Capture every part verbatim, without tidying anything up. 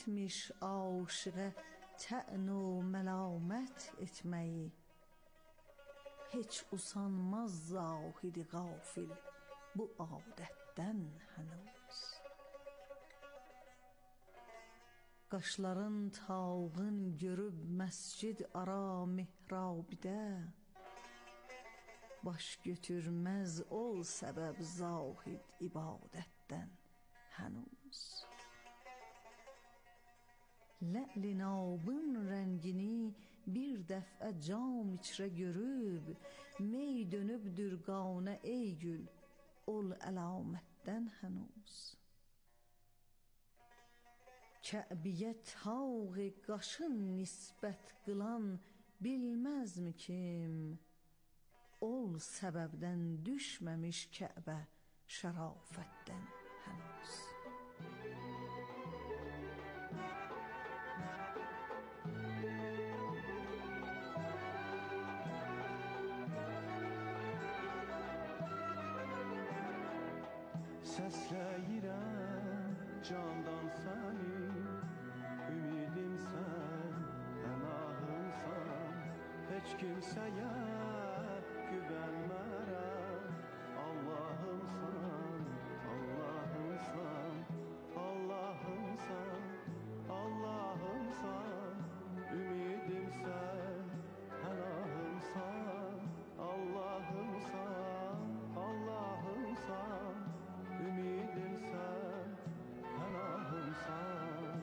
etmiş aşığa tə'n u məlamət etməyi. Heç usanmaz zahidi gafil bu adətdən hənuz. Qaşların tağın görüb məscid ara mihrabdə, baş götürməz ol səbəb zahid ibadətdən hənuz. Lə'li nabın rəngini bir dəfə cam içrə görüb, mey dönübdür qanə ey gül ol əlamətdən hənuz. Kə'biyə tağ-ı qaşın nisbət qılan bilməzmi kim? Ol səbəbdən düşməmiş Kə'bə şərafətdən hənuz. Səsləyirəm candan səni, ümidim sən, pənahımsan. Heç kimsəyə güvənmərəm, Allahımsan, Allahımsan, Allahımsan, Allahımsan. Ümidim sən, pənahımsan, Allahımsan, Allahımsan. Ümidim sen, pənahımsan.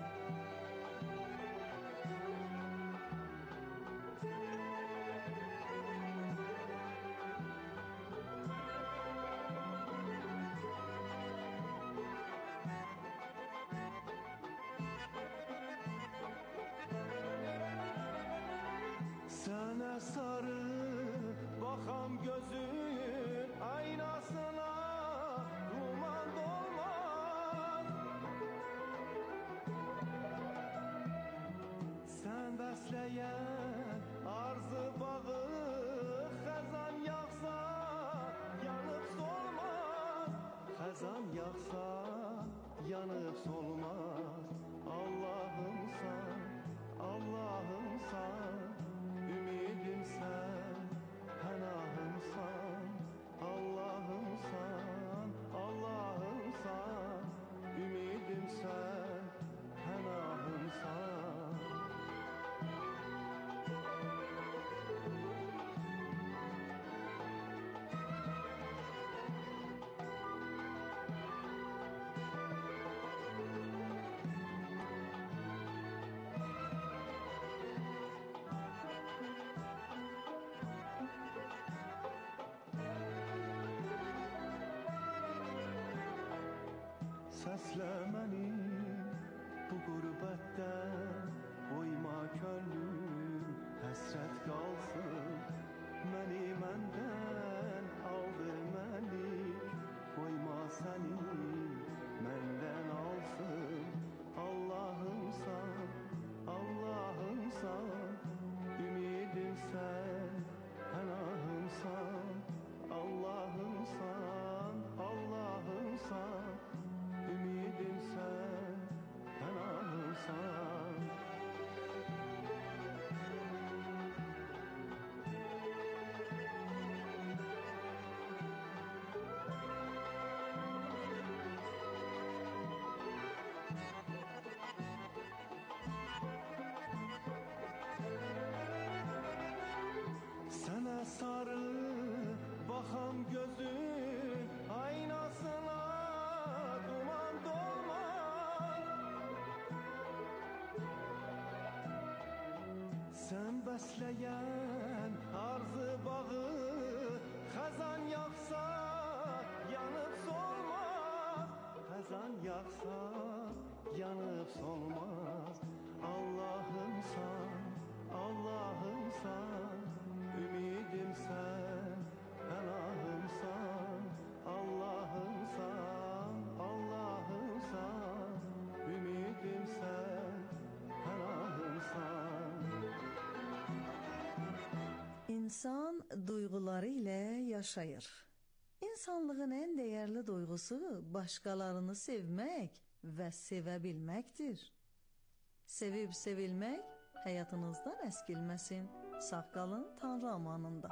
Sənə sarı baxam gözün aynasına, duman dolmaz. Sən bəsləyən arzu bağı, xəzan yağsa yanıb solmaz. Xəzan yağsa yanıb solmaz. Allahımsan, Allahımsan. Ümidim sen, pənahımsan, Allahımsan, Allahımsan. Ümidim sen, pənahımsan. Səslə məni bu qürbətdən, qoyma könlüm həsrət qalsın. Məni məndən aldı məlik, qoyma səni məndən alsın. Allahımsan, Allahımsan. Ümidim sən, pənahımsan, Allahımsan, Allahımsan. Ümidim sen, pənahımsan. Sənə sarı baxam gözün aynasına, duman dolmaz. Sən bəsləyən arzu bağı, xəzan yağsa yanıb solmaz. Xəzan yağsa yanıb solmaz. Allahımsan, Allahımsan. Ümidim sen, pənahımsan, Allahımsan, Allahımsan. Ümidim sen, pənahımsan. İnsan duyguları ile yaşayır. İnsanlığın en değerli duygusu başkalarını sevmek ve sevebilmektir. Sevib sevilmək həyatınızdan əskilməsin. Sağ qalın Tanrı amanında.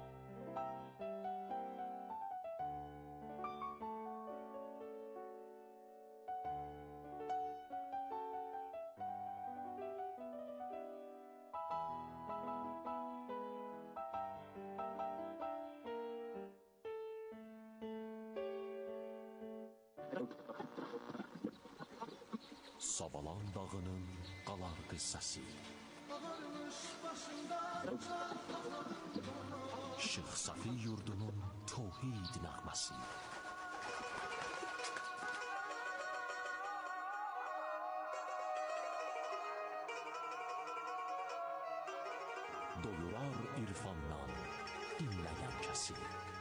Sabalan dağının qalar qıssası, Şeyx Safi yurdunun tövhid nəğməsi, doyurar irfandan dinləyən kəsi.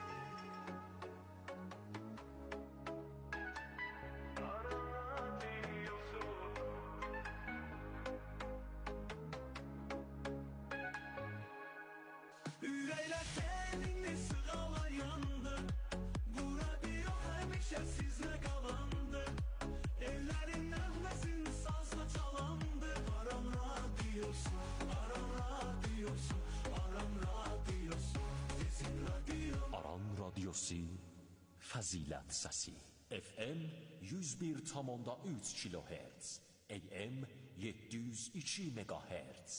Fəzilət səsi F M yüz bir tam onda üç kilohertz, A M yeddi yüz iki megahertz.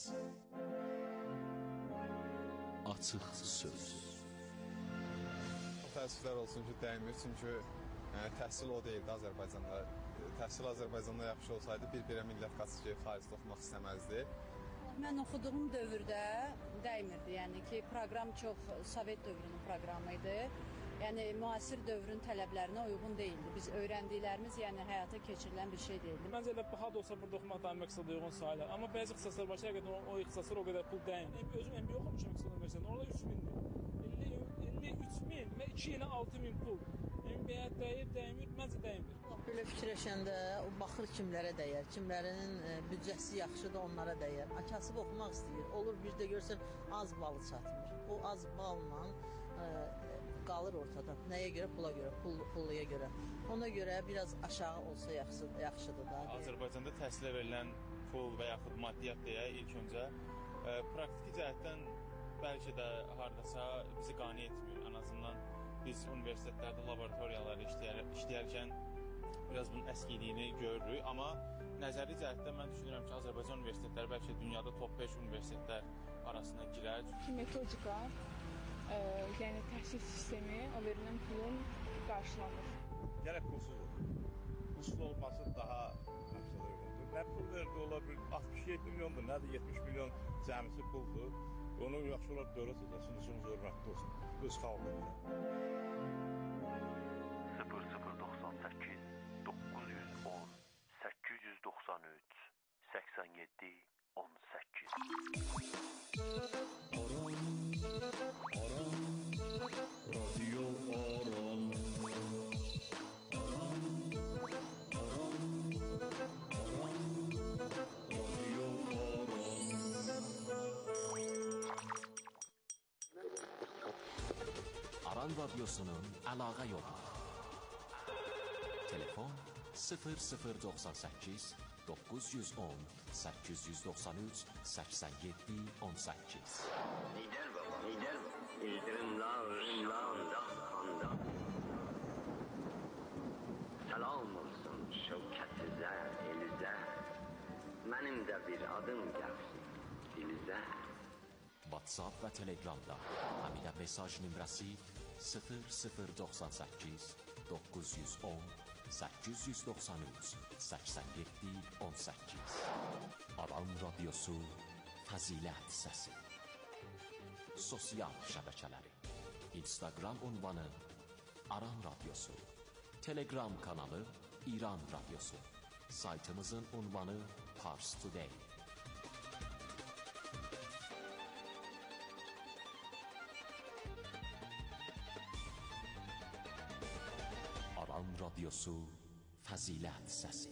Açıq söz. Təəssüflər olsun ki, dəymir, çünki yəni, təhsil o deyildi Azərbaycanda. Təhsil Azərbaycanda yaxşı olsaydı, bir-birə millət qaçı ki, xaricdə oxumaq istəməzdi. Mən oxuduğum dövrdə dəymirdi, yəni ki, proqram çox Sovet dövrünün proqramı idi. Yəni, müasir dövrün tələblərinə uyğun deyildi. Biz öyrəndiklərimiz, yəni həyata keçirilən bir şey deyildi. Məncə elə baha da olsa burada oxumaq daha məqsədə uyğun sayılır. Amma bəzi ixtisaslar var ki, həqiqətən o, o ixtisaslar o qədər pul dəymir. Özüm M B A oxumuşam iqtisad universitetində, orada üç mindir. əlli üç min və iki ilə altı min pul. M B A dəyir, dəymir, məncə dəymir. Belə fikirləşəndə o baxır kimlərə dəyər, kimlərinin büdcəsi yaxşıdır, onlara dəyər. Kasıb oxumaq istəyir. Olur bir də görsən az balı çatmır. O az balla ə, qalır ortada. Nəyə görə? Pula görə, pul, pulluya görə. Ona görə biraz aşağı olsa yaxşı, yaxşıdır da. Azərbaycanda təhsilə verilən pul və yaxud maddiyyat deyə ilk öncə ə, praktiki cəhətdən bəlkə də hardasa bizi qane etmir. Ən azından biz universitetlərdə laboratoriyalarda işləyər, işləyərkən biraz bunun əskiliyini görürük. Amma nəzəri cəhətdən mən düşünürəm ki, Azərbaycan universitetləri bəlkə dünyada top beş universitetlər arasına girər. Metodika, ə, yəni təhsil sistemi, o verilən pulun qarşılanır. Gərək pulsuzdur. Pulsuz olması daha məqsədə uyğundur. Nə pul verdi ola bir altmış yeddi milyondur, nədir yetmiş milyon cəmisi puldur. Onu yaxşı olaraq dövlət sınırsın zörmətli olsun. Öz xalqında. sıfır sıfır doxsan səkkiz doqquz yüz on səkkiz yüz doxsan üç səksən yeddi on səkkiz. Aram, aram, radio aram. Aram, aram, aram, radio aram. Aran radyosunun əlaqə yolu. Telefon sıfır sıfır doxsan səkkiz doqquz yüz on səkkiz yüz doxsan üç səksən yeddi on səkkiz. Lider baba, lider baba. İldirim lağın lağında xanda. Salam olsun şevkəti zər, elizə. Mənim də bir adım gəlsin, dilizə. WhatsApp və Telegramda həmidə mesaj nömrəsi sıfır sıfır doxsan səkkiz doqquz yüz on səkkiz yüz doxsan üç səksən yeddi on səkkiz. Aran radyosu Fəzilət səsi. Sosial şəbəkələri Instagram ünvanı Aran radyosu, Telegram kanalı İran radyosu, saytımızın ünvanı Pars Today. Aran radyosu Fəzilət səsi.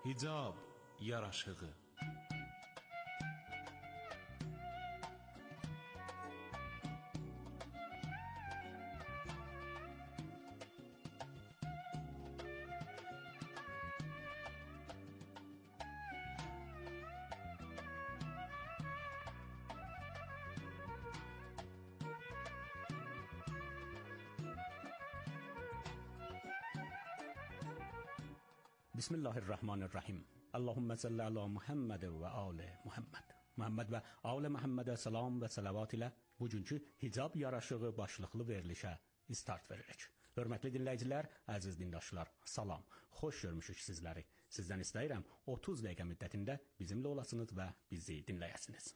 Hicab yaraşığı. Bismillahirrahmanirrahim. Allahümme salli ala Muhammed və ali Muhammed. Muhammed və ali Muhammedə salam və salavat ilə bugünkü hicab yaraşığı başlıqlı verilişə start veririk. Hörmətli dinləyicilər, əziz dindaşlar, salam. Xoş görmüşük sizləri. Sizdən istəyirəm otuz dəqiqə müddətində bizimlə olasınız və bizi dinləyəsiniz.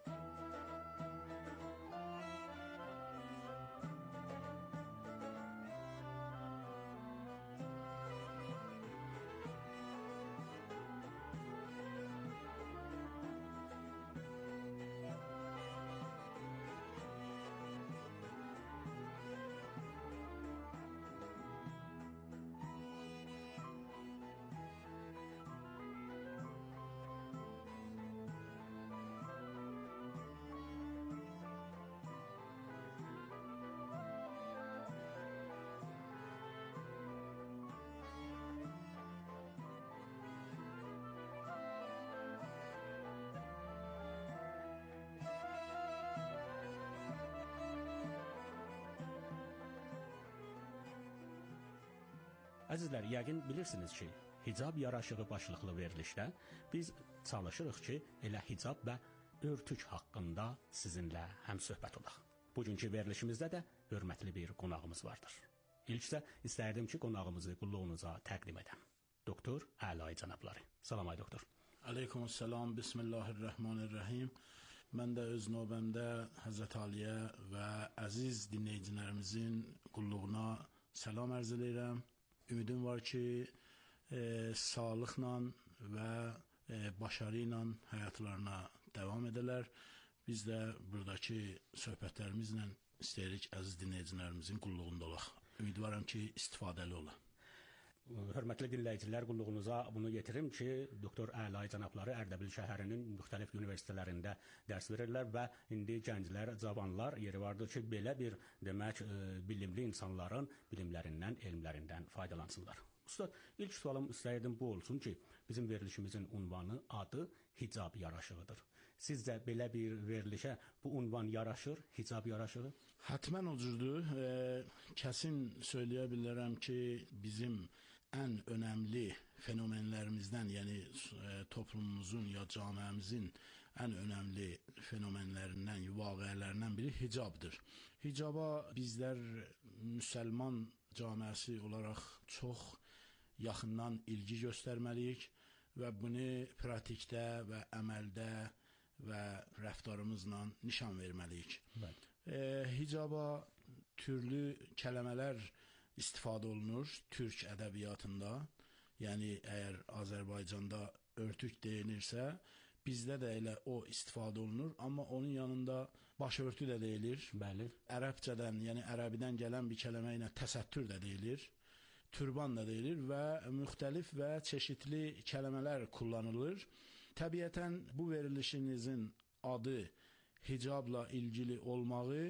Əzizlər, yəqin bilirsiniz ki, hicab yaraşığı başlıqlı verilişdə biz çalışırıq ki, elə hicab və örtük haqqında sizinlə həmsöhbət olaq. Bugünkü verilişimizdə də hörmətli bir qonağımız vardır. İlk isə istərdim ki, qonağımızı qulluğunuza təqdim edəm. Doktor Əlay cənabları. Salam ay doktor. Aleykümselam, Bismillahirrahmanirrahim. Mən də öz növbəmdə Həzrət Aliyə və əziz dinləyicilərimizin qulluğuna salam ərz edirəm. Ümidim var ki, e, sağlıqla və e, başarı ilə həyatlarına davam edələr. Biz də buradakı söhbətlərimizlə istəyirik əziz dinləyicilərimizin qulluğunda olaq. Ümidvaram ki, istifadəli ola. Hörmətli dinləyicilər, qulluğunuza bunu yetirim ki, doktor Əlay cənabları Ərdəbil şəhərinin müxtəlif universitetlərində dərs verirlər və indi gənclər, cavanlar yeri vardır ki, belə bir demək bilimli insanların bilimlərindən, elmlərindən faydalansınlar. Ustad, ilk sualım istəyirdim bu olsun ki, bizim verilişimizin unvanı, adı hicab yaraşığıdır. Sizcə belə bir verilişə bu unvan yaraşır, hicab yaraşığı? Hətmən o cürdür. E, kəsin söyləyə bilərəm ki, bizim ən önəmli fenomenlərimizdən, yəni e, toplumumuzun ya camiəmizin ən önəmli fenomenlərindən, vaqəələrindən biri hicabdır. Hicaba bizlər müsəlman camiəsi olaraq çox yaxından ilgi göstərməliyik və bunu pratikdə və əməldə və rəftarımızla nişan verməliyik. E, hicaba türlü kələmələr istifadə olunur türk ədəbiyyatında. Yəni əgər Azərbaycanda örtük deyilirsə, bizdə də elə o istifadə olunur, amma onun yanında başörtü də deyilir. Bəli. Ərəbcədən, yəni ərəbidən gələn bir kələmə ilə təsəttür də deyilir. Türban da deyilir və müxtəlif və çeşitli kələmələr kullanılır. Təbiətən bu verilişinizin adı hicabla ilgili olmağı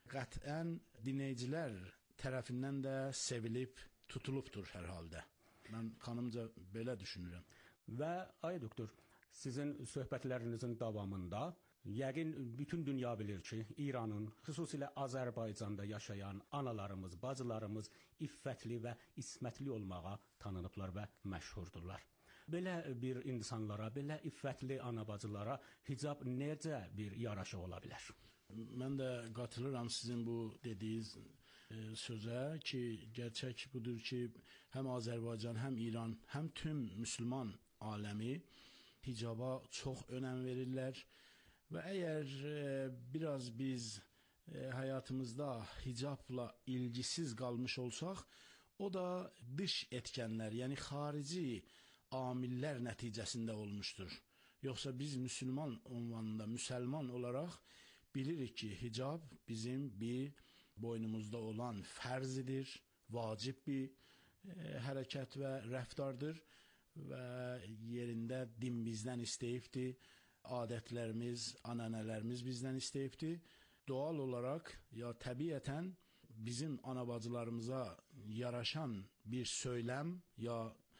qətən dinləyicilər tərəfindən də sevilib, tutulubdur hər halda. Mən kanımca belə düşünürəm. Və ay doktor, sizin söhbətlərinizin davamında yəqin bütün dünya bilir ki, İranın, xüsusilə Azərbaycanda yaşayan analarımız, bacılarımız iffətli və ismətli olmağa tanınıblar və məşhurdurlar. Belə bir insanlara, belə iffətli ana-bacılara hicab necə bir yaraşı ola bilər? Mən də qatılıram sizin bu dediyiniz e, sözə ki, gerçək budur ki, həm Azərbaycan, həm İran, həm tüm müsəlman aləmi hicaba çox önəm verirlər və əgər e, biraz biz e, həyatımızda hicabla ilgisiz qalmış olsaq, o da dış etkənlər, yəni xarici amillər nəticəsində olmuşdur. Yoxsa biz müsəlman ünvanında, müsəlman olaraq bilirik ki, hicab bizim bir boynumuzda olan fərzidir, vacib bir e, hərəkət və rəftardır və yerində din bizdən istəyibdi, adətlərimiz, anənələrimiz bizdən istəyibdi. Doğal olaraq ya təbiətən bizim anabacılarımıza yaraşan bir söyləm ya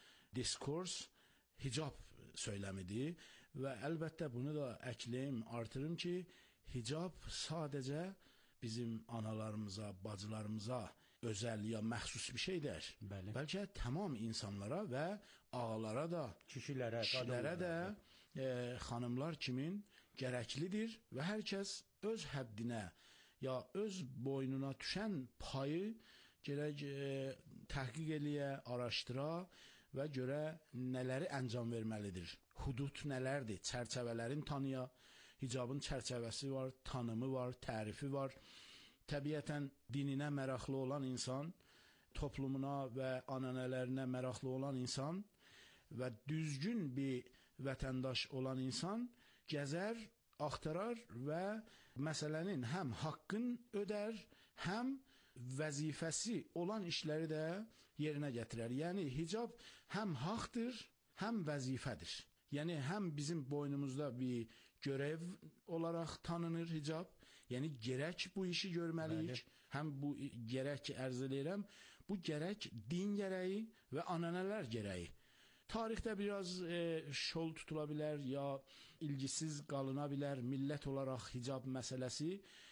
diskurs hicab söyləmidir və əlbəttə bunu da əkləyim, artırım ki, hicab sadəcə bizim analarımıza, bacılarımıza özəl ya məxsus bir şeydir. Bəli. Bəlkə tamam insanlara və ağalara da, kişilərə, kişilərə də e, xanımlar kimin gərəklidir və hər kəs öz həddinə ya öz boynuna düşən payı gərək e, təhqiq eləyə, araşdıra və görə nələri əncam verməlidir. Hudud nələrdir? Çərçəvələrin tanıya, hicabın çərçəvəsi var, tanımı var, tərifi var. Təbiətən dininə maraqlı olan insan, toplumuna və anənələrinə maraqlı olan insan və düzgün bir vətəndaş olan insan gəzər, axtarar və məsələnin həm haqqın ödər, həm vəzifəsi olan işləri də yerinə gətirər. Yəni hicab həm haqdır, həm vəzifədir. Yəni həm bizim boynumuzda bir görev olaraq tanınır hicab. Yəni gərək bu işi görməliyik. Bəli. Həm bu gərək ki, ərz eləyirəm, bu gərək din gərəyi və anənələr gərəyi. Tarixdə biraz e, şol tutula bilər ya ilgisiz qalına bilər. Millət olaraq hicab məsələsi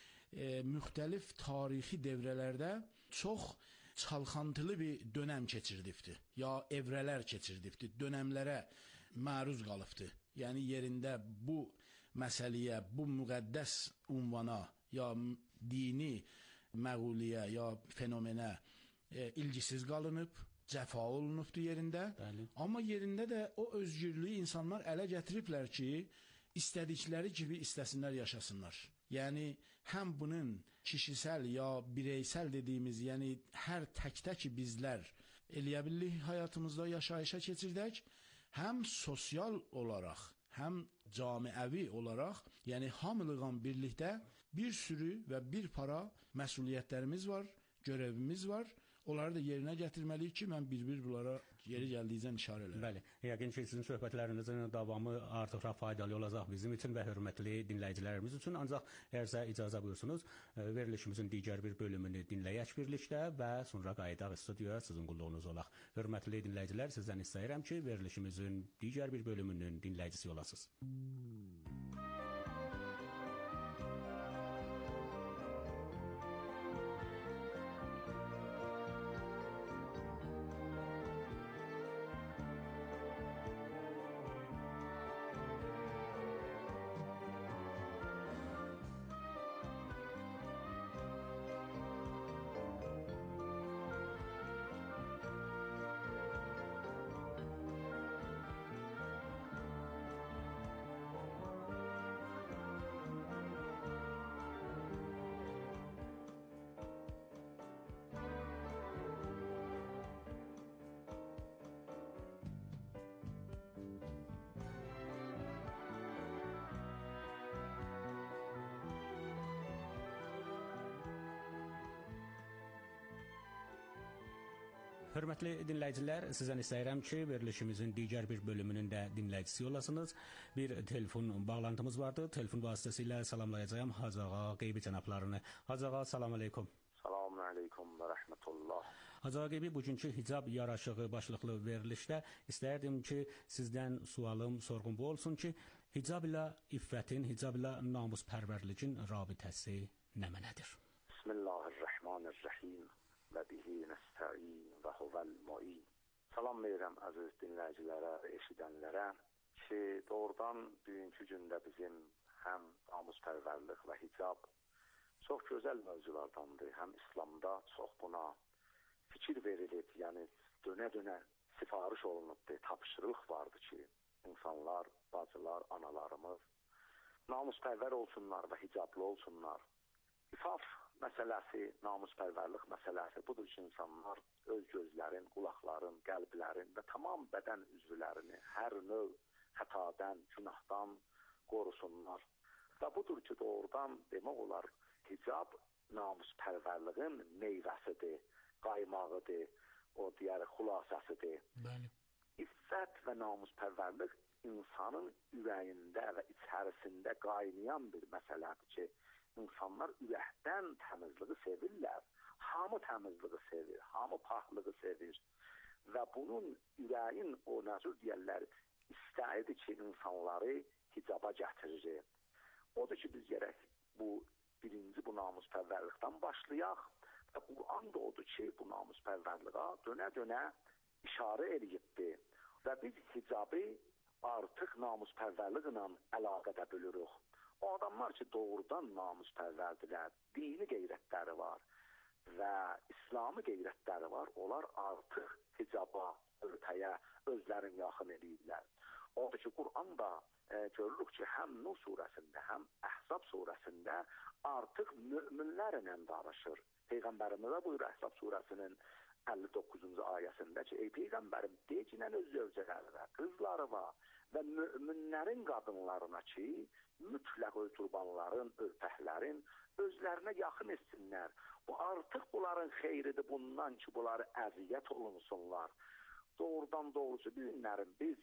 e, müxtəlif tarixi devrələrdə çox çalxantılı bir dönəm keçirdibdi. Ya evrələr keçirdibdi, dönəmlərə məruz qalıbdı. Yəni yerində bu məsələyə, bu müqəddəs unvana ya dini məğuliyə ya fenomenə e, ilgisiz qalınıb, cəfa olunubdu yerində. Bəli. Amma yerində də o özgürlüyü insanlar ələ gətiriblər ki, istədikləri kimi istəsinlər yaşasınlar. Yəni həm bunun kişisel ya bireysel dediyimiz, yəni hər tək-tək bizlər eləyə bildik həyatımızda yaşayışa keçirdək, həm sosial olaraq, həm camiəvi olaraq, yəni hamılığın birlikdə bir sürü və bir para məsuliyyətlərimiz var, görevimiz var. Onları da yerinə gətirməliyik ki, mən bir-bir bunlara yeri gəldiyicən işarə edirəm. Bəli, yəqin ki, sizin söhbətlərinizin davamı artıq faydalı olacaq bizim üçün və hörmətli dinləyicilərimiz üçün. Ancaq əgərsə icazə buyursunuz, verilişimizin digər bir bölümünü dinləyək birlikdə və sonra qayıdaq studiyaya sizin qulluğunuz olaq. Hörmətli dinləyicilər, sizdən istəyirəm ki, verilişimizin digər bir bölümünün dinləyicisi olasınız. Hörmətli dinləyicilər, sizdən istəyirəm ki, verilişimizin digər bir bölümünün də dinləyicisi olasınız. Bir telefon bağlantımız vardı. Telefon vasitəsilə salamlayacağım Hacı Ağa Qeybi cənablarını. Hacı Ağa, salam aleykum. Salam aleykum və rəhmətullah. Hacı Ağa Qeybi, bugünkü hicab yaraşığı başlıqlı verilişdə istərdim ki, sizdən sualım, sorğum bu olsun ki, hicab ilə iffətin, hicab ilə namuspərvərliyin rabitəsi nə mənədir? Bismillahirrahmanirrahim. Və bihi nəstəin və huvəl mu'in. Salam verirəm əziz dinləyicilərə və eşidənlərə ki, doğrudan bugünkü gündə bizim həm namuspərvərlik və hicab çox gözəl mövzulardandır. Həm İslamda çox buna fikir verilib, yəni dönə-dönə sifariş olunubdur, tapşırıq vardır ki, insanlar, bacılar, analarımız namuspərvər olsunlar və hicablı olsunlar. İfaf məsələsi, namuspərvərlik məsələsi budur ki, insanlar öz gözlərin, qulaqların, qəlblərin və tamam bədən üzvlərini hər növ xətadan, günahdan qorusunlar. Və budur ki, doğrudan demək olar, hicab namuspərvərliyin meyvəsidir, qaymağıdır, o digər xülasəsidir. Bəli. İffət və namuspərvərlik insanın ürəyində və içərisində qaynayan bir məsələdir ki, insanlar ürəkdən təmizliyi sevirlər. Hamı təmizliyi sevir, hamı paxlığı sevir. Və bunun ürəyin o nəzür deyərlər, istəyidir ki, insanları hicaba gətirir. Odur ki, biz gərək bu birinci bu namuspərvərlikdən başlayaq və Quran da odur ki, bu namuspərvərliyə dönə-dönə işarə eləyibdir. Və biz hicabı artıq namuspərvərliklə əlaqədə bölürük. O adamlar ki, doğrudan namuspərvərdirlər, dini qeyrətləri var və İslami qeyrətləri var, onlar artıq hicaba, örtəyə özlərini yaxın edirlər. Odur ki, Qur'anda e, görürük ki, həm Nur surəsində, həm Əhzab surəsində artıq müminlərlə danışır. Peyğəmbərimiz də buyurur Əhzab surəsinin əlli doqquzuncu ayəsində ki, ey Peyğəmbərim, decinən öz zövcələrinə, qızlarına və müminlərin qadınlarına ki, mütləq ötürbanların, örpəklərin özlərinə yaxın etsinlər. Bu artıq bunların xeyridir bundan ki, bunları əziyyət olunsunlar. Doğrudan doğrusu günlərin biz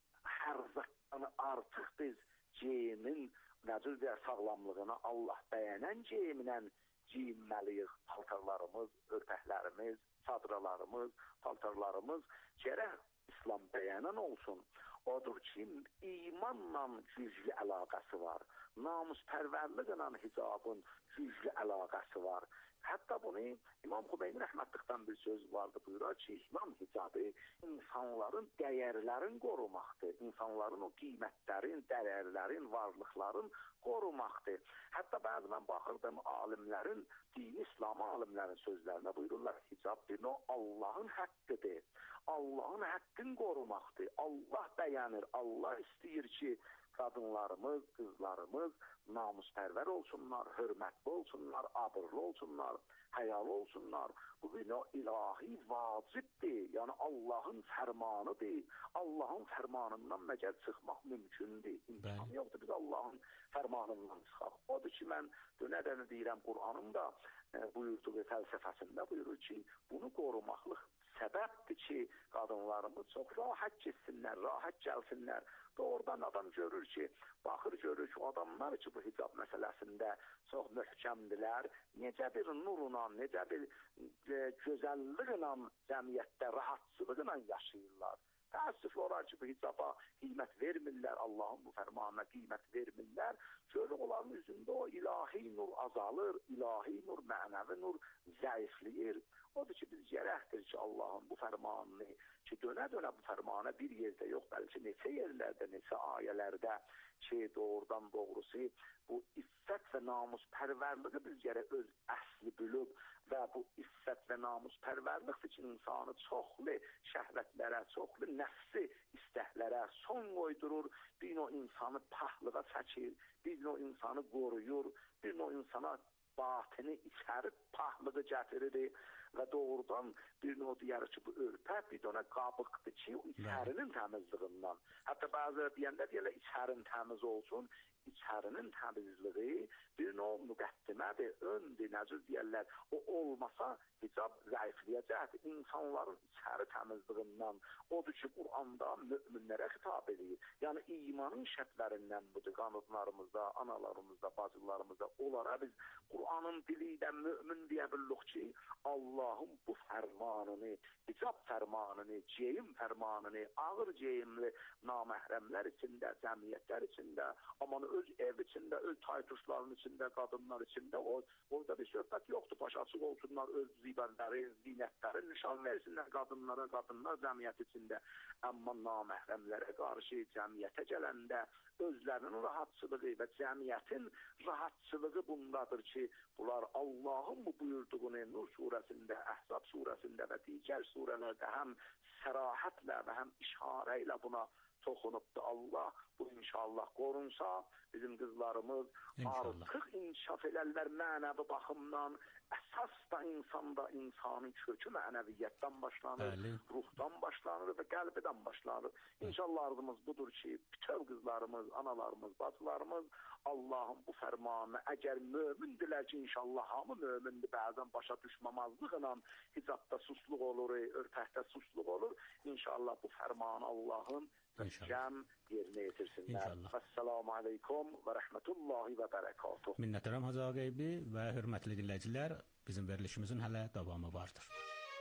hər zamanı artıq biz geyimin necür deyər sağlamlığına Allah bəyənən geyimlə giyinməliyik. Paltarlarımız, örpəklərimiz, çadralarımız, paltarlarımız gərək İslam bəyənən olsun. Odur ki, imanla güclü əlaqəsi var. Namuspərvərliklə hicabın güclü əlaqəsi var. Hətta bunu İmam Xümeyni rəhmətlikdən bir söz vardı, buyurur ki, İslam hicabı insanların dəyərlərin qorumaqdır. İnsanların o qiymətlərin, dəyərlərin, varlıqların qorumaqdır. Hətta bəzi mən baxırdım alimlərin, dini İslam alimlərin sözlərinə buyururlar, hicab bir o Allahın haqqıdır. Allahın haqqını qorumaqdır. Allah bəyənir, Allah istəyir ki, qadınlarımız, qızlarımız namuspərvər olsunlar, hörmətli olsunlar, abırlı olsunlar, həyalı olsunlar. Bu bir o ilahi vacibdir. Yəni Allahın fərmanıdır. Allahın fərmanından məgər çıxmaq mümkündür. İmkan yoxdur biz Allahın fərmanından çıxaq. Odur ki, mən dönə-dönə deyirəm, Qur'anın da e, buyurduğu fəlsəfəsində buyurur ki, bunu qorumaqlıq səbəbdir ki, qadınlarımız çox rahat getsinlər, rahat gəlsinlər. Doğrudan adam görür ki, baxır görür ki, adamlar ki, bu hicab məsələsində çox möhkəmdilər. Necə bir nurla, necə bir e, gözəlliklə cəmiyyətdə, rahatçılıqla yaşayırlar. Təəssüf olar ki, bu hicaba qiymət vermirlər, Allahın bu fərmanına qiymət vermirlər. Görür onların üzündə o ilahi nur azalır, ilahi nur, mənəvi nur zəifləyir. Odur ki, biz gərəkdir ki, Allahın bu fərmanını ki, dönə-dönə bu fərmanə bir yerdə yox, bəlkə neçə yerlərdə, neçə ayələrdə ki, doğrudan doğrusu bu iffət və namuspərvərliyi biz gərək öz əsli bilib və bu iffət və namuspərvərlikdir ki, insanı çoxlu şəhvətlərə, çoxlu nəfsi istəklərə son qoydurur, bir o insanı pahlığa çəkir, bir o insanı qoruyur, bir o insana batini içəri pahlığı gətirir və doğrudan bir növ deyər ki, bu örpə bir dönə qabıqdır ki, o içərinin təmizliğindən. Hətta bəziləri deyəndə deyərlər, içərin təmiz olsun, içərinin təmizliği bir növ müqəddimədir, öndür, necür deyərlər, o olmasa hicab zəifləyəcəkdir. İnsanların içəri təmizliğindən odur ki, Qur'anda müminlərə xitab edir. Yəni, imanın şərtlərindən budur, qanunlarımızda, analarımızda, bacılarımızda, onlara biz Qur'anın dili ilə mümin deyə bilirik ki, Allahın bu fərmanını, hicab fərmanını, geyim fərmanını, ağır geyimli naməhrəmlər içində, cəmiyyətlər içində, aman öz ev içində, öz taytuşların içində, qadınlar içində, o, orada bir söhbət yoxdur, baş açıq olsunlar, öz zibərləri, zinətləri nişan versinlər qadınlara, qadınlar cəmiyyət içində. Amma naməhrəmlərə qarşı cəmiyyətə gələndə özlərinin rahatçılığı və cəmiyyətin rahatçılığı bundadır ki, bunlar Allahın bu buyurduğunu Nur surəsində, Əhzab surəsində və digər surələrdə həm sərahətlə və həm işarə ilə buna toxunubdur. Allah bu inşallah qorunsa, bizim qızlarımız İnşallah. Artıq inkişaf elərlər mənəvi baxımdan, əsas da insanda insanın kökü mənəviyyətdən başlanır, Bəli. ruhdan başlanır və qəlbdən başlanır. İnşallah arzumuz budur ki, bütün qızlarımız, analarımız, bacılarımız Allahın bu fərmanını əgər mömindirlər ki, inşallah hamı mömindir, bəzən başa düşməmazlıqla hicabda susluq olur, örtəkdə susluq olur. İnşallah bu fərmanı Allahın cəm yerinə yetirsinlər. Əssalamu aleykum və rəhmətullahi və bərəkatuh. Minnətdaram Hacı Ağaybi və hörmətli dinləyicilər, bizim verilişimizin hələ davamı vardır.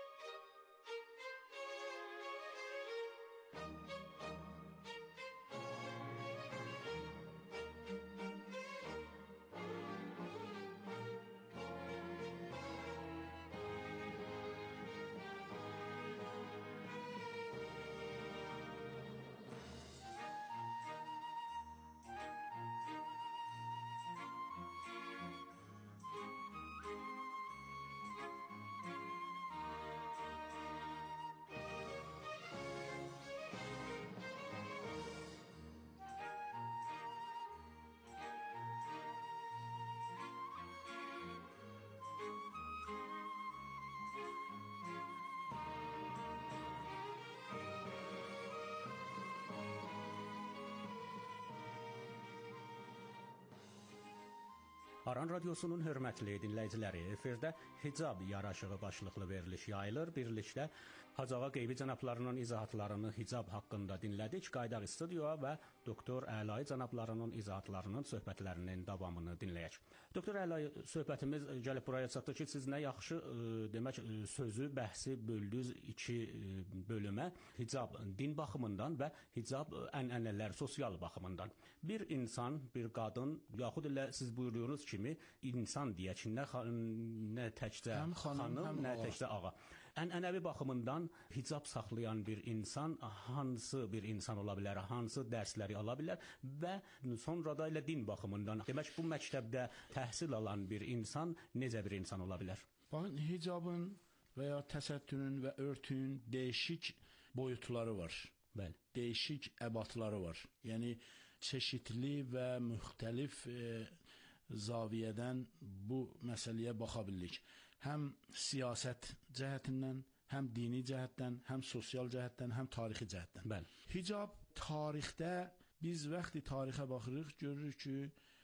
Aran Radiosunun hörmətli dinləyiciləri, efirdə hicab yaraşığı başlıqlı veriliş yayılır. Birlikdə Hacı Ağa Qeybi cənablarının izahatlarını hicab haqqında dinlədik. Qaydaq studioya və Doktor Əlai cənablarının izahatlarının söhbətlərinin davamını dinləyək. Doktor Əlai, söhbətimiz gəlib buraya çatdı ki, siz nə yaxşı ə, demək ə, sözü, bəhsi böldünüz iki ə, bölümə. Hicab din baxımından və hicab ənənələr sosial baxımından. Bir insan, bir qadın, yaxud elə siz buyurduğunuz kimi insan deyək, nə, nə təkcə həm xanım, xanım, həm nə ağa. təkcə ağa. Ənənəvi baxımından hicab saxlayan bir insan hansı bir insan ola bilər, hansı dərsləri ala bilər və sonra da elə din baxımından, demək bu məktəbdə təhsil alan bir insan necə bir insan ola bilər? Baxın, hicabın və ya təsəttürün və örtüyün dəyişik boyutları var. Bəli. Dəyişik əbatları var. Yəni çeşidli və müxtəlif e, zaviyədən bu məsələyə baxa bilirik. Həm siyasət cəhətindən, həm dini cəhətdən, həm sosial cəhətdən, həm tarixi cəhətdən. Bəli. Hicab tarixdə biz vaxtı tarixə baxırıq, görürük ki,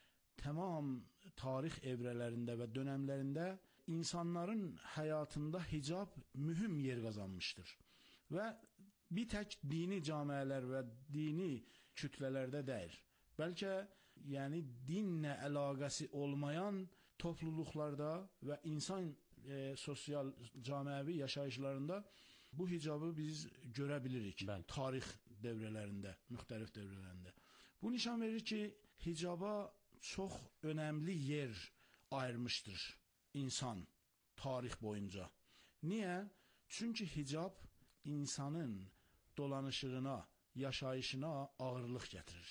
tamam tarix evrələrində və dönəmlərində insanların həyatında hicab mühüm yer qazanmışdır. Və bir tək dini camiələr və dini kütlələrdə deyil. Bəlkə yəni dinlə əlaqəsi olmayan topluluqlarda və insan e, sosial camiəvi yaşayışlarında bu hicabı biz görə bilirik. Bəli. Tarix dövrlərində, müxtəlif dövrlərində. Bu nişan verir ki, hicaba çox önəmli yer ayırmışdır insan tarix boyunca. Niyə? Çünki hicab insanın dolanışığına, yaşayışına ağırlıq gətirir.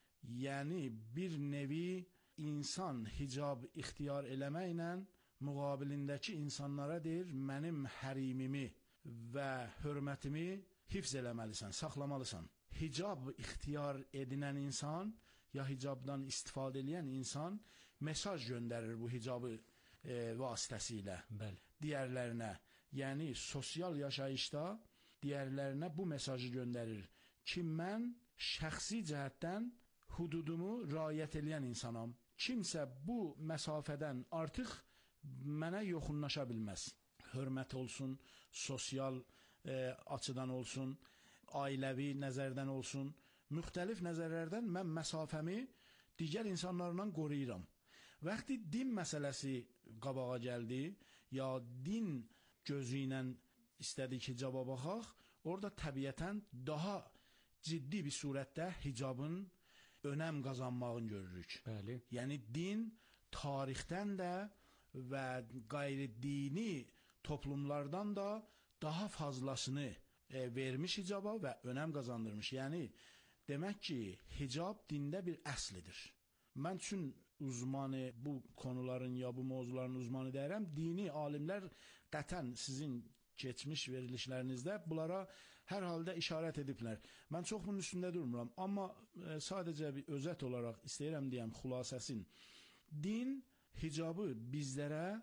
Yəni bir nevi insan hicab ixtiyar eləməklə müqabilindəki insanlara deyir, mənim hərimimi və hörmətimi hifz eləməlisən, saxlamalısan. Hicab ixtiyar edinən insan, ya hicabdan istifadə edən insan mesaj göndərir bu hicabı e, vasitəsilə. Bəli. Digərlərinə, yəni sosial yaşayışda digərlərinə bu mesajı göndərir ki, mən şəxsi cəhətdən hududumu riayət edən insanam. Kimsə bu məsafədən artıq mənə yaxınlaşa bilməz. Hörmət olsun, sosial e, açıdan olsun, ailəvi nəzərdən olsun, müxtəlif nəzərlərdən mən məsafəmi digər insanlarla qoruyuram. Vaxtı din məsələsi qabağa gəldi, ya din gözü ilə istədik hicaba baxaq, orada təbiətən daha ciddi bir surətdə hicabın önəm qazanmağını görürük. Bəli. Yəni din tarixdən də və qeyri-dini toplumlardan da daha fazlasını e, vermiş hicaba və önəm qazandırmış. Yəni demək ki, hicab dində bir əslidir. Mən üçün uzmanı bu konuların ya bu mövzuların uzmanı deyirəm. Dini alimlər qətən sizin keçmiş verilişlərinizdə bunlara hər halda işarət ediblər. Mən çox bunun üstündə durmuram. Amma e, sadəcə bir özət olaraq istəyirəm deyəm xülasəsin. Din hicabı bizlərə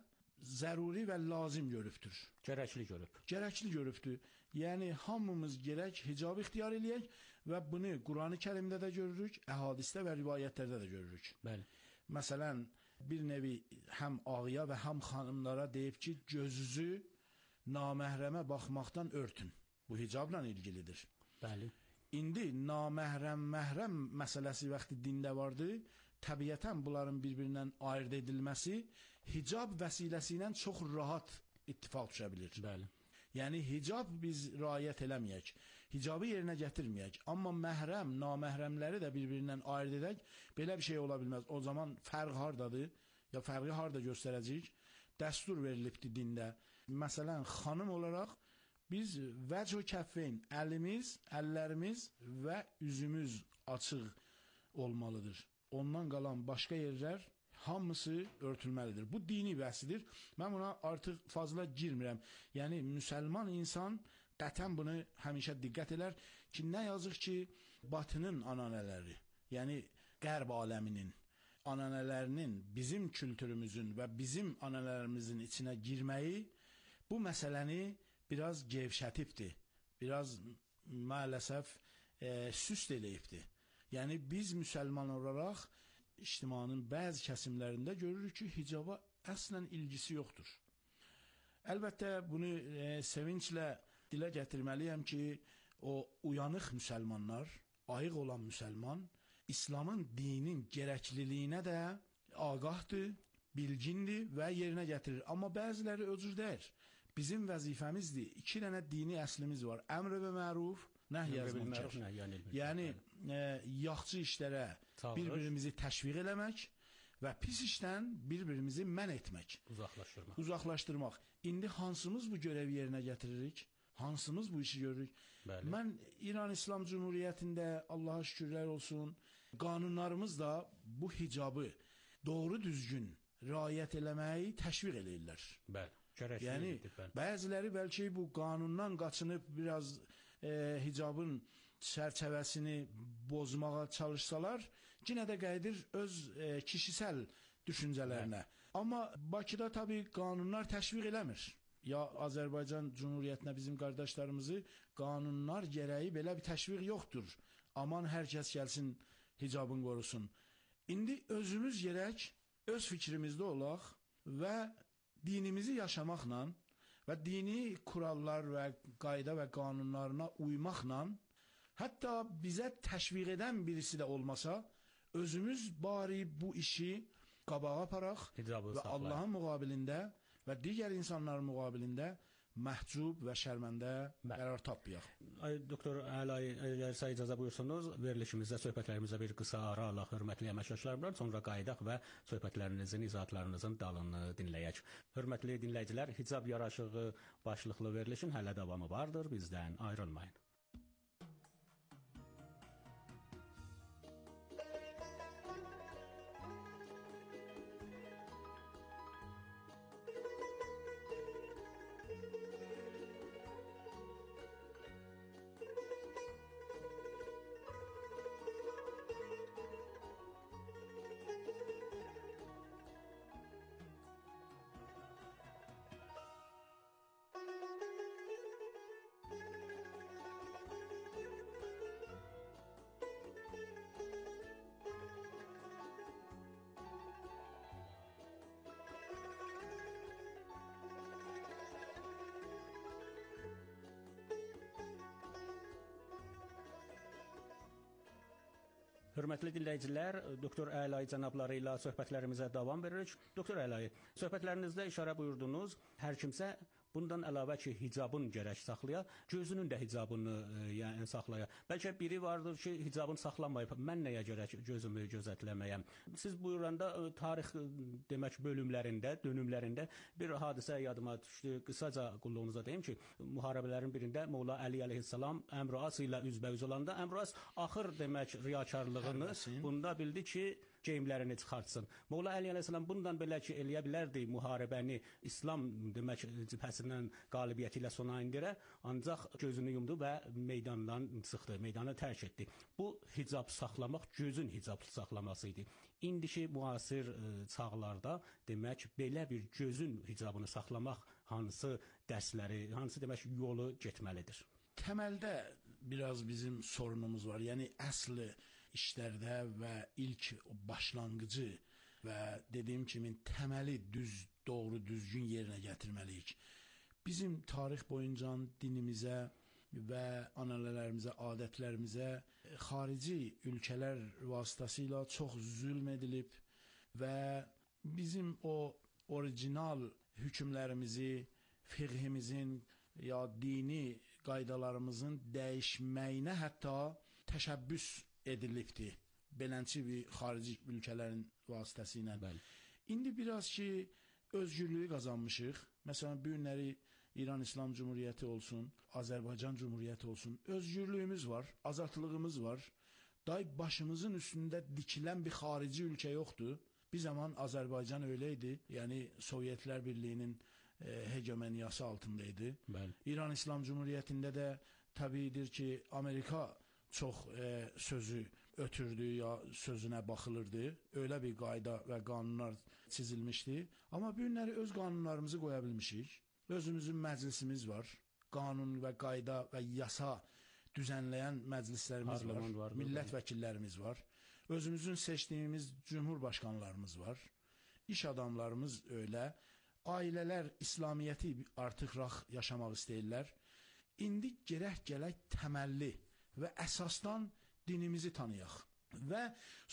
zəruri və lazım görübdür. Gərəkli görüb. Gərəkli görübdür. Yəni hamımız gərək hicab ixtiyar eləyək və bunu Qurani Kərimdə də görürük, əhadisdə və rivayətlərdə də görürük. Bəli. Məsələn, bir nevi həm ağıya və həm xanımlara deyib ki, gözünüzü naməhrəmə baxmaqdan örtün. Bu hicabla ilgilidir. Bəli. İndi naməhrəm, məhrəm məsələsi vaxtı dində vardı. Təbiətən bunların bir-birindən ayırt edilməsi hicab vəsiləsi ilə çox rahat ittifaq düşə bilir. Bəli. Yəni hicab biz riayət eləməyək, hicabı yerinə gətirməyək, amma məhrəm, naməhrəmləri də bir-birindən ayırt edək, belə bir şey ola bilməz. O zaman fərq hardadır, ya fərqi harda göstərəcəyik? Dəstur verilibdir dində. Məsələn, xanım olaraq biz vəc-ü kəffeyn, əlimiz, əllərimiz və üzümüz açıq olmalıdır. Ondan qalan başqa yerlər hamısı örtülməlidir. Bu dini bəhsidir. Mən buna artıq fazla girmirəm. Yəni, müsəlman insan qətən bunu həmişə diqqət elər ki, nə yazıq ki, batının ananələri, yəni qərb aləminin ananələrinin bizim kültürümüzün və bizim ananələrimizin içinə girməyi bu məsələni biraz gevşətibdir. Biraz maalesef e, süst eləyibdir. Yəni, biz müsəlman olaraq ictimanın bəzi kəsimlərində görürük ki, hicaba əslən ilgisi yoxdur. Əlbəttə, bunu e, sevinclə dilə gətirməliyəm ki, o uyanıq müsəlmanlar, ayıq olan müsəlman, İslamın dinin gərəkliliyinə də ağahdır, bilgindir və yerinə gətirir. Amma bəziləri özür deyir. Bizim vəzifəmizdir. İki dənə dini əslimiz var. Əmr və məruf, nəhy əzməkər. Yəni, e, yaxşı işlərə bir-birimizi təşviq eləmək və pis işdən bir-birimizi mən etmək. Uzaqlaşdırmaq. Uzaqlaşdırmaq. İndi hansımız bu görəvi yerinə gətiririk? Hansımız bu işi görürük? Bəli. Mən İran İslam Cumhuriyyətində, Allaha şükürlər olsun, qanunlarımız da bu hicabı doğru düzgün riayət eləməyi təşviq eləyirlər. Bəli. Yəni, bəziləri bəlkə bu qanundan qaçınıb biraz e, hicabın çərçəvəsini bozmağa çalışsalar, yenə də qayıdır öz e, kişisel düşüncələrinə. Bəli. Amma Bakıda tabii qanunlar təşviq eləmir. Ya Azərbaycan Cumhuriyyətinə bizim qardaşlarımızı qanunlar gərəyi belə bir təşviq yoxdur. Aman hər kəs gəlsin, hicabın qorusun. İndi özümüz gərək öz fikrimizdə olaq və dinimizi yaşamaqla və dini kurallar və qayda və qanunlarına uymaqla, hətta bizə təşviq edən birisi də olmasa, özümüz bari bu işi qabağa aparaq və Allahın müqabilində və digər insanların müqabilində məhcub və şərməndə qərar tapmayaq. Doktor Əlay, əgər sizə icazə buyursunuz, verilişimizdə söhbətlərimizə bir qısa ara alaq, hörmətli əməkdaşlarımız, sonra qayıdaq və söhbətlərinizin, izahatlarınızın dalını dinləyək. Hörmətli dinləyicilər, hicab yaraşığı başlıqlı verilişin hələ davamı vardır, bizdən ayrılmayın. Hörmətli dinləyicilər, Doktor Əlay cənabları ilə söhbətlərimizə davam veririk. Doktor Əlay, söhbətlərinizdə işarə buyurdunuz, hər kimsə bundan əlavə ki, hicabın gərək saxlaya, gözünün də hicabını e, yəni, saxlaya. Bəlkə biri vardır ki, hicabını saxlamayıb, mən nəyə gərək gözümü gözətləməyəm. Siz buyuranda e, tarix e, demək bölümlərində, dönümlərində bir hadisə yadıma düşdü. Qısaca qulluğunuza deyim ki, müharibələrin birində Molla Əli əleyhissalam Əmr-i As ilə üzbəüz olanda, Əmr-i As axır demək riyakarlığını bunda bildi ki, geyimlərini çıxartsın. Molla Əli əleyhissalam bundan belə ki eləyə bilərdi müharibəni İslam demək cəbhəsindən qalibiyyəti ilə sona indirə, ancaq gözünü yumdu və meydandan çıxdı, meydanı tərk etdi. Bu hicab saxlamaq gözün hicab saxlaması idi. İndiki müasir çağlarda demək belə bir gözün hicabını saxlamaq hansı dərsləri, hansı demək yolu getməlidir? Təməldə biraz bizim sorunumuz var. Yəni əsl işlərdə və ilk başlanğıcı və dediyim kimi təməli düz, doğru, düzgün yerinə gətirməliyik. Bizim tarix boyunca dinimizə və ananələrimizə, adətlərimizə xarici ölkələr vasitəsilə çox zülm edilib və bizim o orijinal hökmlərimizi, fiqhimizin ya dini qaydalarımızın dəyişməyinə hətta təşəbbüs edilibdir. Belənçi bir xarici ölkələrin vasitəsilə. Bəli. İndi biraz ki özgürlüyü qazanmışıq. Məsələn, bu günləri İran İslam Cumhuriyyəti olsun, Azərbaycan Cumhuriyyəti olsun, özgürlüyümüz var, azadlığımız var. Day başımızın üstündə dikilən bir xarici ölkə yoxdur. Bir zaman Azərbaycan öyleydi. Yəni Sovyetlər Birliyinin e, hegemoniyası altındaydı. Bəli. İran İslam Cumhuriyyətində də təbiidir ki, Amerika çox e, sözü ötürdü ya sözünə baxılırdı. Öyle bir qayda və qanunlar çizilmişdi. Amma bu günləri öz qanunlarımızı qoya bilmişik. Özümüzün məclisimiz var. Qanun və qayda və yasa düzənləyən məclislərimiz var. var millət vəkillərimiz var. Özümüzün seçdiyimiz cumhurbaşqanlarımız var. İş adamlarımız öyle. Ailələr İslamiyyəti artıq rahat yaşamaq istəyirlər. İndi gərək gələk təməlli və əsasdan dinimizi tanıyaq və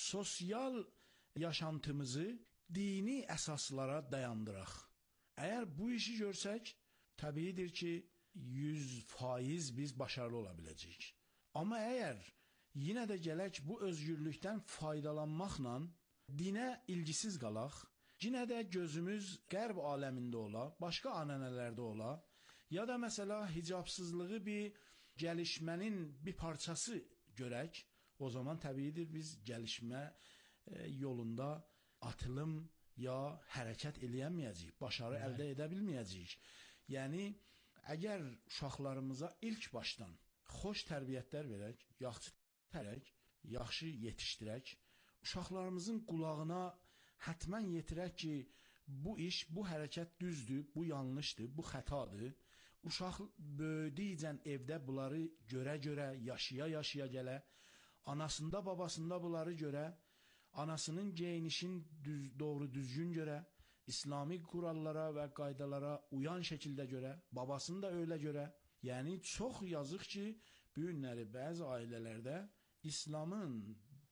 sosial yaşantımızı dini əsaslara dayandıraq. Əgər bu işi görsək, təbiidir ki, yüz faiz biz başarılı ola biləcəyik. Amma əgər yenə də gələk bu özgürlükdən faydalanmaqla dinə ilgisiz qalaq, yenə də gözümüz qərb aləmində ola, başqa anənələrdə ola, ya da məsələ hicabsızlığı bir gəlişmənin bir parçası görək, o zaman təbiidir biz gəlişmə e, yolunda atılım ya hərəkət eləyəməyəcəyik, başarı Hı. əldə edə bilməyəcəyik. Yəni, əgər uşaqlarımıza ilk başdan xoş tərbiyyətlər verək, yaxşı tərək, yaxşı yetişdirək, uşaqlarımızın qulağına hətmən yetirək ki, bu iş, bu hərəkət düzdür, bu yanlışdır, bu xətadır. Uşaq böyüdükcə evdə bunları görə-görə, yaşaya-yaşaya gələ, anasında, babasında bunları görə, anasının geyinişin düz, doğru düzgün görə, İslami kurallara və qaydalara uyan şəkildə görə, babasını da öyle görə. Yəni, çox yazıq ki, bu günləri bəzi ailələrdə İslamın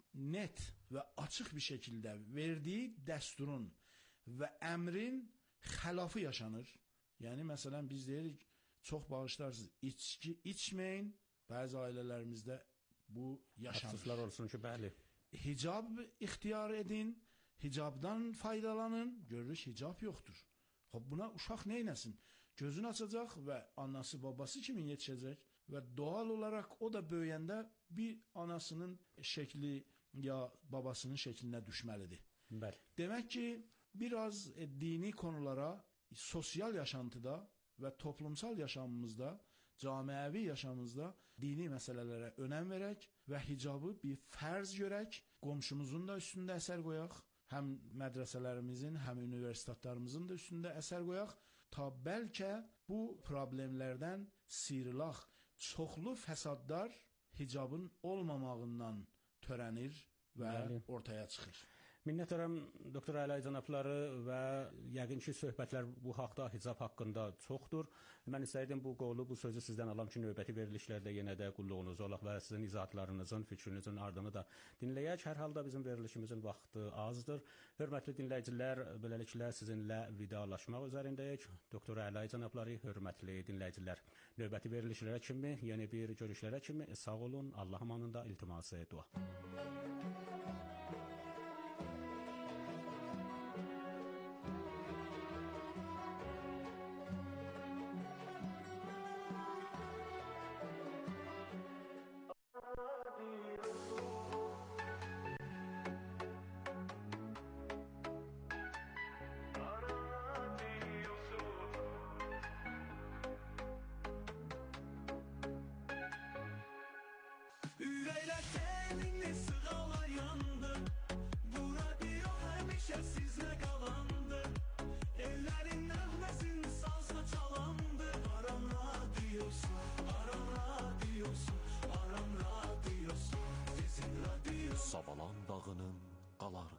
net və açıq bir şəkildə verdiyi dəsturun və əmrin xilafı yaşanır. Yəni, məsələn, biz deyirik, çox bağışlarsınız, içki içməyin, bəzi ailələrimizdə bu yaşanır. Haksızlar olsun ki, bəli. Hicab ixtiyar edin, hicabdan faydalanın, görürük hicab yoxdur. Buna uşaq neynəsin? Gözünü açacaq və anası babası kimi yetişəcək və doğal olaraq o da böyüyəndə bir anasının şəkli ya babasının şəklinə düşməlidir. Bəli. Demək ki, biraz e, dini konulara sosial yaşantıda və toplumsal yaşamımızda, camiəvi yaşamımızda dini məsələlərə önəm verək və hicabı bir fərz görək, qonşumuzun da üstündə əsər qoyaq, həm mədrəsələrimizin, həm universitetlərimizin də üstündə əsər qoyaq, ta bəlkə bu problemlərdən sıyrılaq. Çoxlu fəsadlar hicabın olmamağından törənir və Bəli. ortaya çıxır. Minnətdaram doktor Əli cənabları və yəqin ki, söhbətlər bu haqda, hicab haqqında çoxdur. Mən istəyirdim bu qolu, bu sözü sizdən alam ki, növbəti verilişlərdə yenə də qulluğunuz olaq və sizin izahatlarınızın, fikrinizin ardını da dinləyək. Hər halda bizim verilişimizin vaxtı azdır. Hörmətli dinləyicilər, beləliklə sizinlə vidalaşmaq üzərindəyik. Doktor Əli cənabları, hörmətli dinləyicilər, növbəti verilişlərə kimi, yeni bir görüşlərə kimi sağ olun, Allah amanında iltiması dua.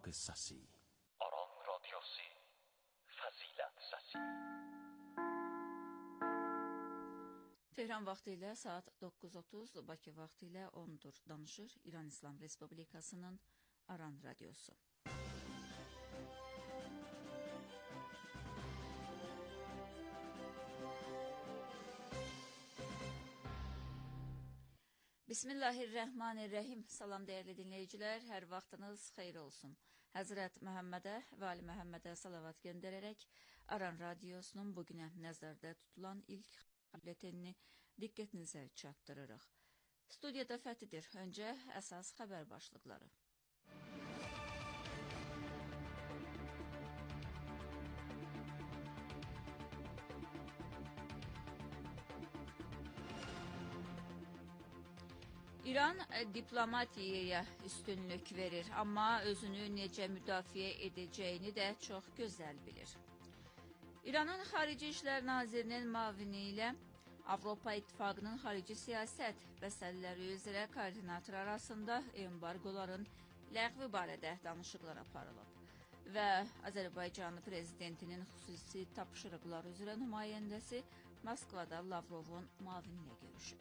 səsi. Aran radyosu, fəzilət səsi. Tehran vaxtı ilə saat doqquz otuz, Bakı vaxtı ilə ondur. Danışır İran İslam Respublikasının Aran radyosu. Bismillahirrahmanirrahim. Salam dəyərli dinləyicilər, hər vaxtınız xeyir olsun. Həzrət Məhəmmədə və Ali Məhəmmədə salavat göndərərək Aran radiosunun bugünə nəzərdə tutulan ilk bülletenini diqqətinizə çatdırırıq. Studiyada Fəthidir. Öncə əsas xəbər başlıqları. İran diplomatiyaya üstünlük verir, amma özünü necə müdafiə edəcəyini də çox gözəl bilir. İranın Xarici İşlər Nazirinin müavini ilə Avropa İttifaqının xarici siyasət məsələləri üzrə koordinator arasında embargoların ləğvi barədə danışıqlar aparılıb və Azərbaycan prezidentinin xüsusi tapşırıqlar üzrə nümayəndəsi Moskvada Lavrovun müavini ilə görüşüb.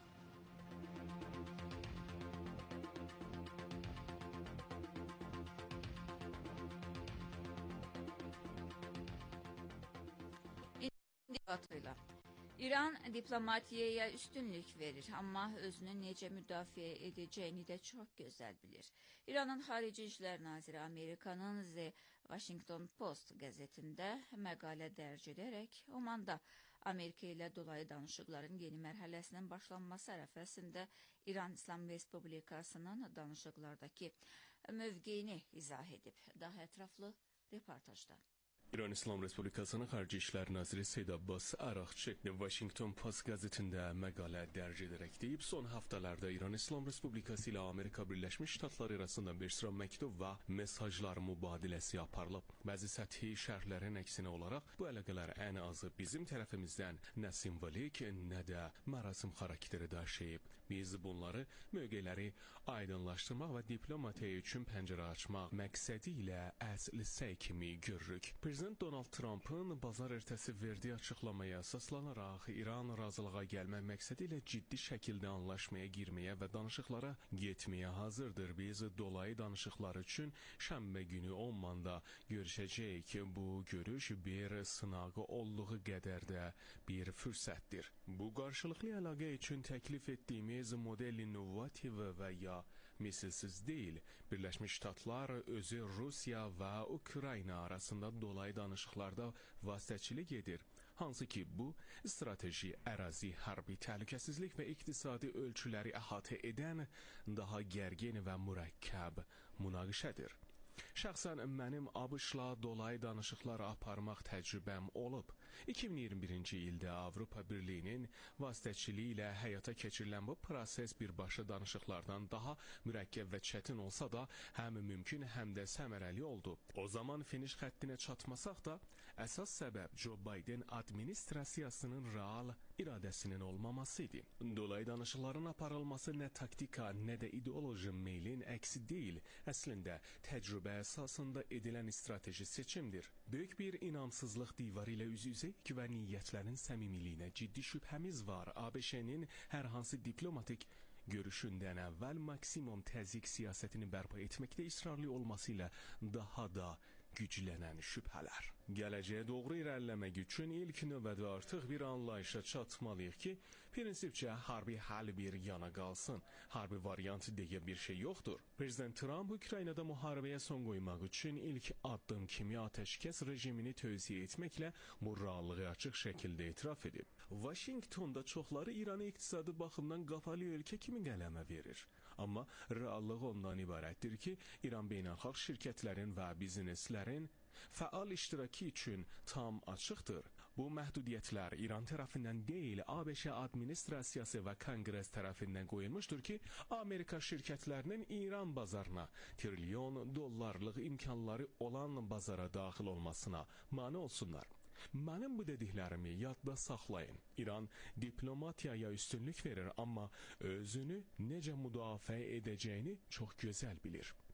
İran diplomatiyaya üstünlük verir, amma özünü necə müdafiə edəcəyini də çox gözəl bilir. İranın Xarici İşlər Naziri Amerikanın The Washington Post qəzetində məqalə dərc edərək, Omanda Amerika ilə dolayı danışıqların yeni mərhələsinin başlanması ərəfəsində İran İslam Respublikasının danışıqlardakı mövqeyini izah edib. Daha ətraflı reportajda. İran İslam Respublikasının Xarici İşlər Naziri Seyid Abbas Araqçı Washington Post qəzetində məqalə dərc edərək deyib, son haftalarda İran İslam Respublikası ilə Amerika Birləşmiş Ştatları arasında bir sıra məktub və mesajlar mübadiləsi aparılıb. Bəzi səthi şərhlərin əksinə olaraq bu əlaqələr ən azı bizim tərəfimizdən nə simvolik, nə də mərasim xarakteri daşıyıb. Biz bunları mövqeləri aydınlaşdırmaq və diplomatiya üçün pəncərə açmaq məqsədi ilə əsl səy kimi görürük. Prezident Donald Trump'ın bazar ertəsi verdiyi açıqlamaya əsaslanaraq İran razılığa gəlmək məqsədi ilə ciddi şəkildə anlaşmaya girməyə və danışıqlara getməyə hazırdır. Biz dolayı danışıqlar üçün şənbə günü Ommanda görüşəcəyik. Bu görüş bir sınağı olduğu qədər də bir fürsətdir. Bu qarşılıqlı əlaqə üçün təklif etdiyimiz model innovativ və ya misilsiz deyil. Birləşmiş Ştatlar özü Rusiya və Ukrayna arasında dolayı danışıqlarda vasitəçilik edir. Hansı ki bu strateji, ərazi, hərbi təhlükəsizlik və iqtisadi ölçüləri əhatə edən daha gərgin və mürəkkəb münaqişədir. Şəxsən mənim ABŞ-la dolayı danışıqlar aparmaq təcrübəm olub. iki min iyirmi birinci ildə Avropa Birliyinin vasitəçiliyi ilə həyata keçirilən bu proses birbaşa danışıqlardan daha mürəkkəb və çətin olsa da həm mümkün, həm də səmərəli oldu. O zaman finiş xəttinə çatmasaq da, əsas səbəb Joe Biden administrasiyasının real iradəsinin olmaması idi. Dolayı danışıqların aparılması nə taktika, nə də ideoloji meylin əksi deyil. Əslində, təcrübə əsasında edilən strateji seçimdir. Böyük bir inamsızlıq divarı ilə üz-üzəyik və niyyətlərin səmimiliyinə ciddi şübhəmiz var. ABŞ-nin hər hansı diplomatik görüşündən əvvəl maksimum təzyiq siyasətini bərpa etməkdə israrlı olması ilə daha da güclənən şübhələr. Gələcəyə doğru irəliləmək üçün ilk növbədə artıq bir anlayışa çatmalıyıq ki, prinsipcə hərbi həll bir yana qalsın. Hərbi variant deyə bir şey yoxdur. Prezident Trump Ukraynada müharibəyə son qoymaq üçün ilk addım kimi atəşkəs rejimini tövsiyə etməklə bu reallığı açıq şəkildə etiraf edib. Washingtonda çoxları İranı iqtisadi baxımdan qapalı ölkə kimi qələmə verir. Amma reallıq ondan ibarətdir ki, İran beynəlxalq şirkətlərin və bizneslərin fəal iştirakı üçün tam açıqdır. Bu məhdudiyyətlər İran tərəfindən deyil, ABŞ administrasiyası və Konqres tərəfindən qoyulmuşdur ki, Amerika şirkətlərinin İran bazarına trilyon dollarlıq imkanları olan bazara daxil olmasına mane olsunlar. Mənim bu dediklərimi yadda saxlayın. İran diplomatiyaya üstünlük verir, amma özünü necə müdafiə edəcəyini çox gözəl bilir.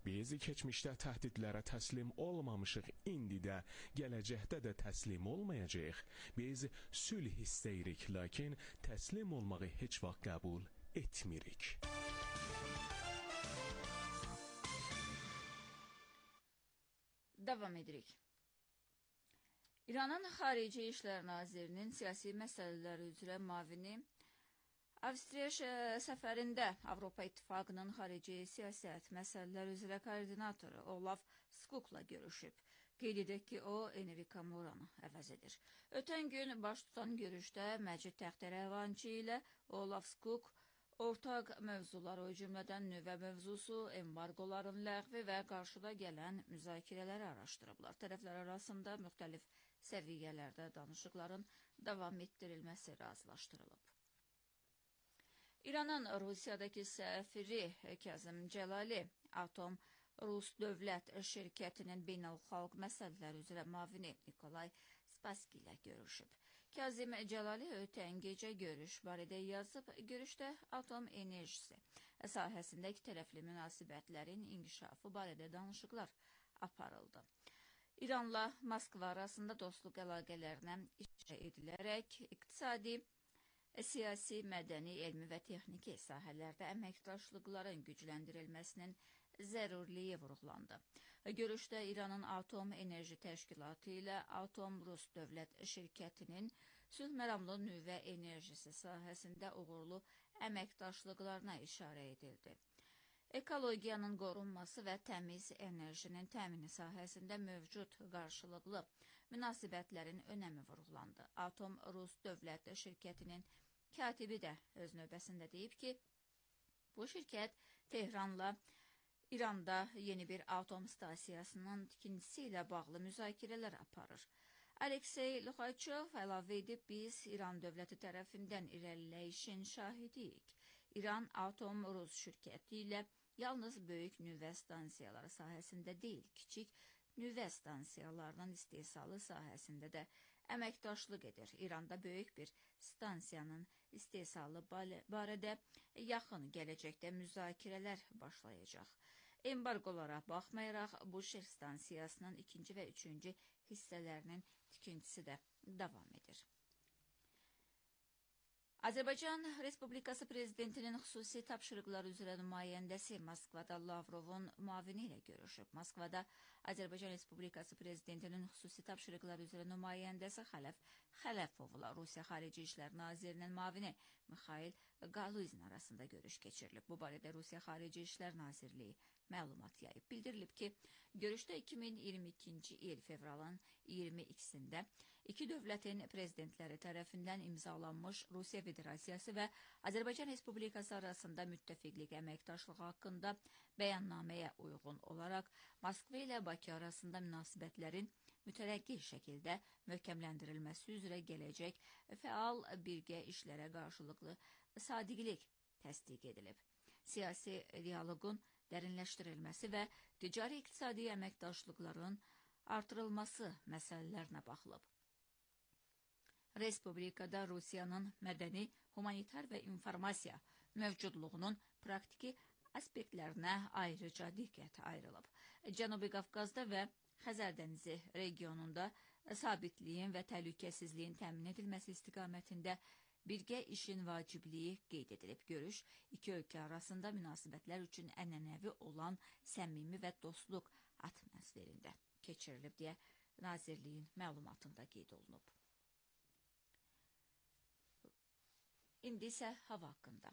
Biz keçmişdə təhdidlərə təslim olmamışıq, indi də, gələcəkdə də təslim olmayacağıq. Biz sülh istəyirik, lakin təslim olmağı heç vaxt qəbul etmirik. Davam edirik. İranın Xarici İşlər Nazirinin siyasi məsələlər üzrə müavini Avstriya səfərində Avropa İttifaqının xarici siyasət məsələlər üzrə koordinatoru Olaf Skukla görüşüb. Qeyd edək ki, o, Enrika Moranı əvəz edir. Ötən gün baş tutan görüşdə Məcid Təxterəvançı ilə Olaf Skuk ortaq mövzular, o cümlədən nüvə mövzusu, embargoların ləğvi və qarşıda gələn müzakirələri araşdırıblar. Tərəflər arasında müxtəlif səviyyələrdə danışıqların davam etdirilməsi razılaşdırılıb. İranın Rusiyadakı səfiri Kazım Cəlali Atom Rus Dövlət Şirkətinin beynəlxalq məsələlər üzrə müavini Nikolay Spassky ilə görüşüb. Kazım Cəlali ötən gecə görüş barədə yazıb, görüşdə atom enerjisi sahəsində iki tərəfli münasibətlərin inkişafı barədə danışıqlar aparıldı. İranla Moskva arasında dostluq əlaqələrinə işarə edilərək iqtisadi, siyasi, mədəni, elmi və texniki sahələrdə əməkdaşlıqların gücləndirilməsinin zəruriliyi vurğulandı. Görüşdə İranın Atom Enerji Təşkilatı ilə Atom Rus Dövlət Şirkətinin sülh məramlı nüvə enerjisi sahəsində uğurlu əməkdaşlıqlarına işarə edildi. Ekologiyanın qorunması və təmiz enerjinin təmini sahəsində mövcud qarşılıqlı münasibətlərin önəmi vurğulandı. Atom Rus Dövlət Şirkətinin katibi də öz növbəsində deyib ki, bu şirkət Tehranla İranda yeni bir atom stasiyasının tikintisi ilə bağlı müzakirələr aparır. Aleksey Luxaçov əlavə edib, biz İran dövləti tərəfindən irəliləyişin şahidiyik. İran Atom Rus şirkəti ilə yalnız böyük nüvə stansiyaları sahəsində deyil, kiçik nüvə stansiyalarının istehsalı sahəsində də əməkdaşlıq edir. İranda böyük bir stansiyanın istehsalı barədə yaxın gələcəkdə müzakirələr başlayacaq. Embargolara baxmayaraq, bu şir stansiyasının ikinci və üçüncü hissələrinin tikintisi də davam edir. Azərbaycan Respublikası Prezidentinin xüsusi tapşırıqlar üzrə nümayəndəsi Moskvada Lavrovun müavini ilə görüşüb. Moskvada Azərbaycan Respublikası Prezidentinin xüsusi tapşırıqlar üzrə nümayəndəsi Xələf Xələfovla Rusiya Xarici İşlər Nazirinin müavini Mixail Galuzin arasında görüş keçirilib. Bu barədə Rusiya Xarici İşlər Nazirliyi məlumat yayıb. Bildirilib ki, görüşdə iki min iyirmi ikinci il fevralın iyirmi ikisində iki dövlətin prezidentləri tərəfindən imzalanmış Rusiya Federasiyası və Azərbaycan Respublikası arasında müttəfiqlik əməkdaşlığı haqqında bəyannaməyə uyğun olaraq Moskva ilə Bakı arasında münasibətlərin mütərəqqi şəkildə möhkəmləndirilməsi üzrə gələcək fəal birgə işlərə qarşılıqlı sadiqlik təsdiq edilib. Siyasi dialoqun dərinləşdirilməsi və ticari-iqtisadi əməkdaşlıqların artırılması məsələlərinə baxılıb. Respublikada Rusiyanın mədəni, humanitar və informasiya mövcudluğunun praktiki aspektlərinə ayrıca diqqət ayrılıb. Cənubi Qafqazda və Xəzər dənizi regionunda sabitliyin və təhlükəsizliyin təmin edilməsi istiqamətində birgə işin vacibliyi qeyd edilib. Görüş, iki ölkə arasında münasibətlər üçün ənənəvi olan səmimi və dostluq atmosferində keçirilib deyə Nazirliyin məlumatında qeyd olunub. İndi isə hava haqqında.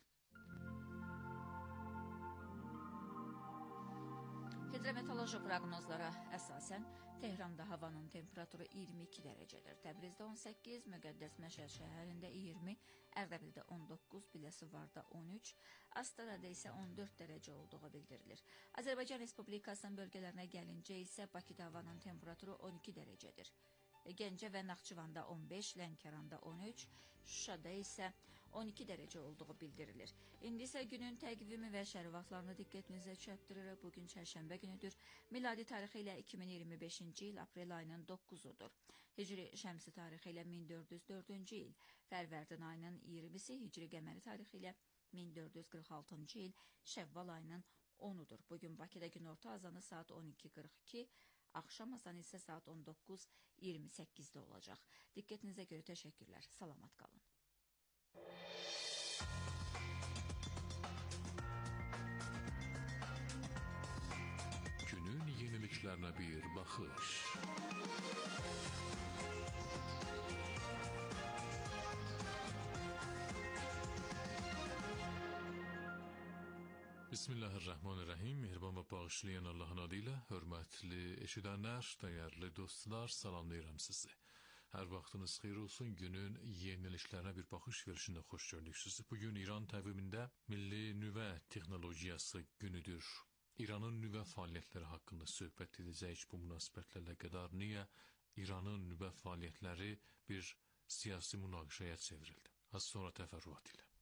Hidrometeoroloji proqnozlara əsasən Tehranda havanın temperaturu iyirmi iki dərəcədir. Təbrizdə on səkkiz, Müqəddəs Məşəd şəhərində iyirmi, Ərdəbildə on doqquz, Biləsuvarda on üç, Astarada isə on dörd dərəcə olduğu bildirilir. Azərbaycan Respublikasının bölgələrinə gəlincə isə Bakıda havanın temperaturu on iki dərəcədir. Gəncə və Naxçıvanda on beş, Lənkəranda on üç, Şuşada isə on iki dərəcə olduğu bildirilir. İndi isə günün təqvimi və şəhər vaxtlarını diqqətinizə çatdırırıq. Bugün çərşənbə günüdür. Miladi tarixi ilə iki min iyirmi beşinci il aprel ayının doqquzudur. Hicri şəmsi tarixi ilə min dörd yüz dördüncü il. Fərvərdin ayının iyirmisi, Hicri qəməri tarixi ilə min dörd yüz qırx altıncı il. Şəvval ayının onudur. Bugün Bakıda günorta azanı saat on iki qırx iki, axşam azanı isə saat on doqquz iyirmi səkkizdə olacaq. Diqqətinizə görə təşəkkürlər. Salamat qalın. Günün yeniliklerine bir bakış. Bismillahirrahmanirrahim. Mehriban ve bağışlayan Allah'ın adıyla hürmetli eşidenler, değerli dostlar, salamlayıram sizi. Her vaxtınız xeyir olsun. Günün yeniliklerine bir bakış verişinde hoş gördük sizi. Bugün İran təvimində Milli Nüvə Texnologiyası günüdür. İranın nüvə fəaliyyətləri haqqında söhbət edəcəyik bu münasibətlərlə qədər. Niyə İranın nüvə fəaliyyətləri bir siyasi münaqişəyə çevrildi? Az sonra təfərrüat ilə.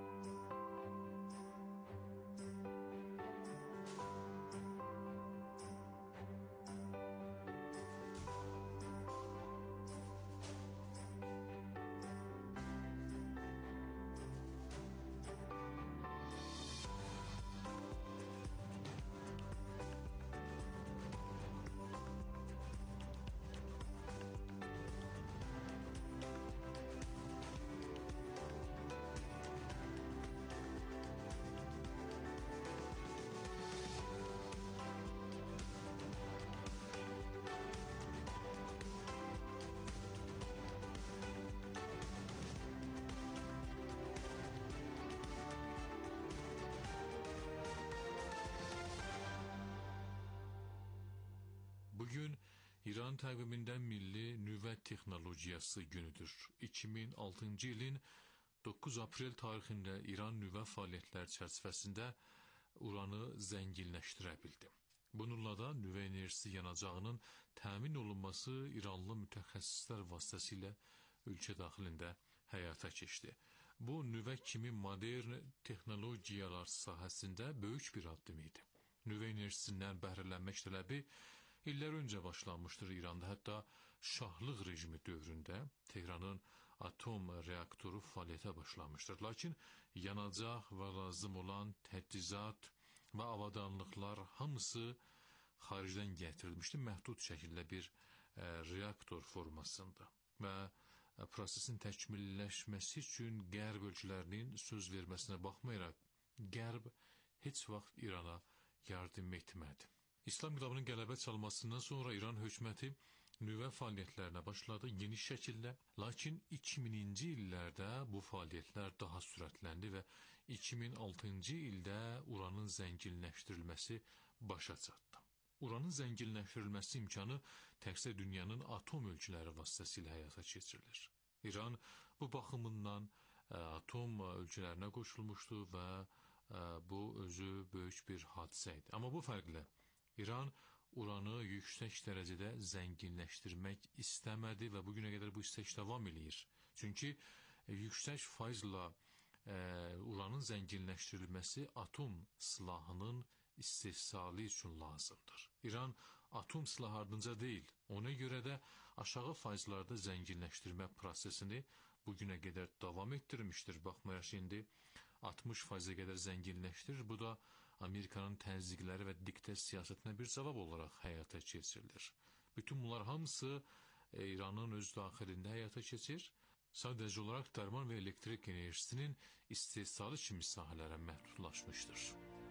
Bugün İran təqvimindən Milli Nüvə Texnologiyası günüdür. iki min altıncı ilin doqquz aprel tarixində İran nüvə fəaliyyətləri çərçivəsində uranı zənginləşdirə bildi. Bununla da nüvə enerjisi yanacağının təmin olunması İranlı mütəxəssislər vasitəsilə ölkə daxilində həyata keçdi. Bu nüvə kimi modern texnologiyalar sahəsində böyük bir addım idi. Nüvə enerjisindən bəhrələnmək tələbi İllər öncə başlanmışdır İranda, hətta şahlıq rejimi dövründə Tehranın atom reaktoru fəaliyyətə başlamışdır. Lakin yanacaq və lazım olan təchizat və avadanlıqlar hamısı xaricdən gətirilmişdi, məhdud şəkildə bir e, reaktor formasında. Və e, prosesin təkmilləşməsi üçün Qərb ölkələrinin söz verməsinə baxmayaraq, Qərb heç vaxt İrana yardım etmədi. İslam İnqilabının qələbə çalmasından sonra İran hökuməti nüvə fəaliyyətlərinə başladı geniş şəkildə. Lakin iki minci illərdə bu fəaliyyətlər daha sürətləndi və iki min altıncı ildə uranın zənginləşdirilməsi başa çatdı. Uranın zənginləşdirilməsi imkanı təkcə dünyanın atom ölkələri vasitəsilə həyata keçirilir. İran bu baxımından ə, atom ölkələrinə qoşulmuşdu və ə, bu özü böyük bir hadisə idi. Amma bu fərqlə İran uranı yüksək dərəcədə zənginləşdirmək istəmədi və bugünə qədər bu istək davam edir. Çünki e, yüksək faizlə e, uranın zənginləşdirilməsi atom silahının istehsalı üçün lazımdır. İran atom silahı ardınca deyil. Ona görə də aşağı faizlərdə zənginləşdirmə prosesini bugünə qədər davam etdirmişdir. Baxmayaraq indi altmış faize qədər zənginləşdirir. Bu da Amerikanın təzyiqləri və diktət siyasətinə bir cavab olaraq həyata keçirilir. Bütün bunlar hamısı e, İranın öz daxilində həyata keçir. Sadəcə olaraq dərman və elektrik enerjisinin istehsalı kimi sahələrə məhdudlaşmışdır.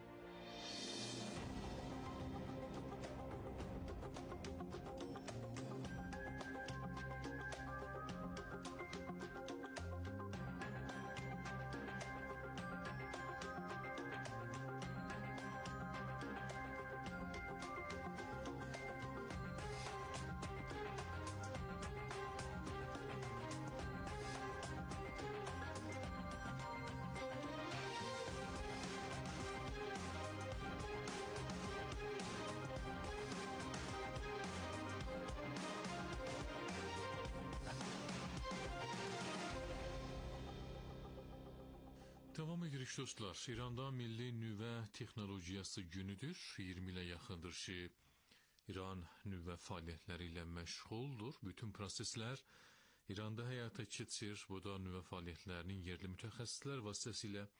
Devam edirik dostlar. İranda Milli Nüvə Texnologiyası günüdür. iyirmi ilə yaxındır ki, İran nüvə fəaliyyətləri ilə məşğuldur. Bütün proseslər İranda həyata keçir. Bu da nüvə fəaliyyətlərinin yerli mütəxəssislər vasitəsilə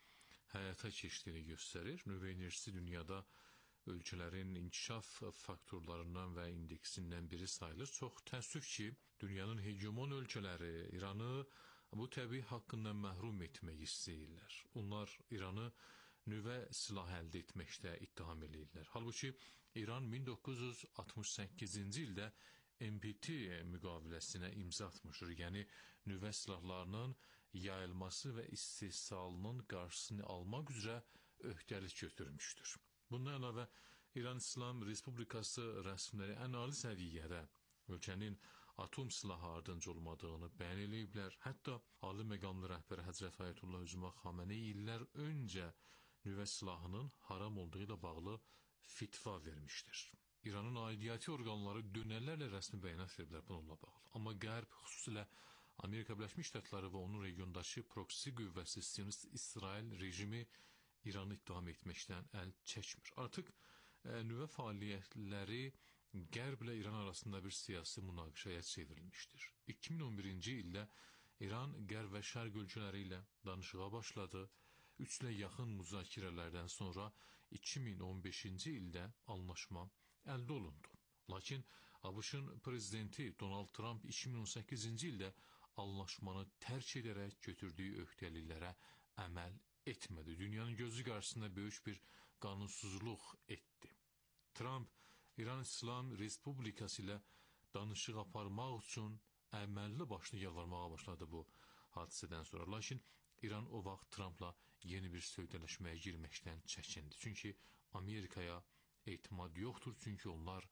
həyata keçdiyini göstərir. Nüvə enerjisi dünyada ölkələrin inkişaf faktorlarından və indeksindən biri sayılır. Çox təəssüf ki, dünyanın hegemon ölkələri İranı bu təbii haqqından məhrum etmək istəyirlər. Onlar İranı nüvə silah əldə etməkdə ittiham edirlər. Halbuki İran min doqquz yüz altmış səkkizinci ildə N P T müqaviləsinə imza atmışdır. Yəni nüvə silahlarının yayılması və istehsalının qarşısını almaq üzrə öhdəlik götürmüşdür. Bundan əlavə İran İslam Respublikası rəsmiləri ən ali səviyyədə ölkənin atom silahı ardınca olmadığını bəyan ediblər. Hətta ali məqamlı rəhbər Həzrət Ayətullah Üzeyir Xameneyi illər öncə nüvə silahının haram olduğu ilə bağlı fitva vermişdir. İranın aidiyyəti orqanları dönərlərlə rəsmi bəyanat veriblər bununla bağlı. Amma Qərb, xüsusilə Amerika Birləşmiş Ştatları və onun regiondakı proksi qüvvəsi Siyonist İsrail rejimi İranı ittiham etməkdən əl çəkmir. Artıq e, nüvə fəaliyyətləri Qərblə İran arasında bir siyasi münaqişəyə çevrilmişdir. iki min on birinci ildə İran Qərb və Şərq ölkələri ilə danışığa başladı. Üç ilə yaxın müzakirələrdən sonra iki min on beşinci ildə anlaşma əldə olundu. Lakin ABŞ-ın prezidenti Donald Trump iki min on səkkizinci ildə anlaşmanı tərk edərək götürdüyü öhdəliklərə əməl etmədi. Dünyanın gözü qarşısında böyük bir qanunsuzluq etdi. Trump İran İslam Respublikası ilə danışıq aparmaq üçün əməlli başlı yalvarmağa başladı bu hadisədən sonra. Lakin İran o vaxt Trumpla yeni bir sövdələşməyə girməkdən çəkindi. Çünki Amerikaya etimad yoxdur, çünki onlar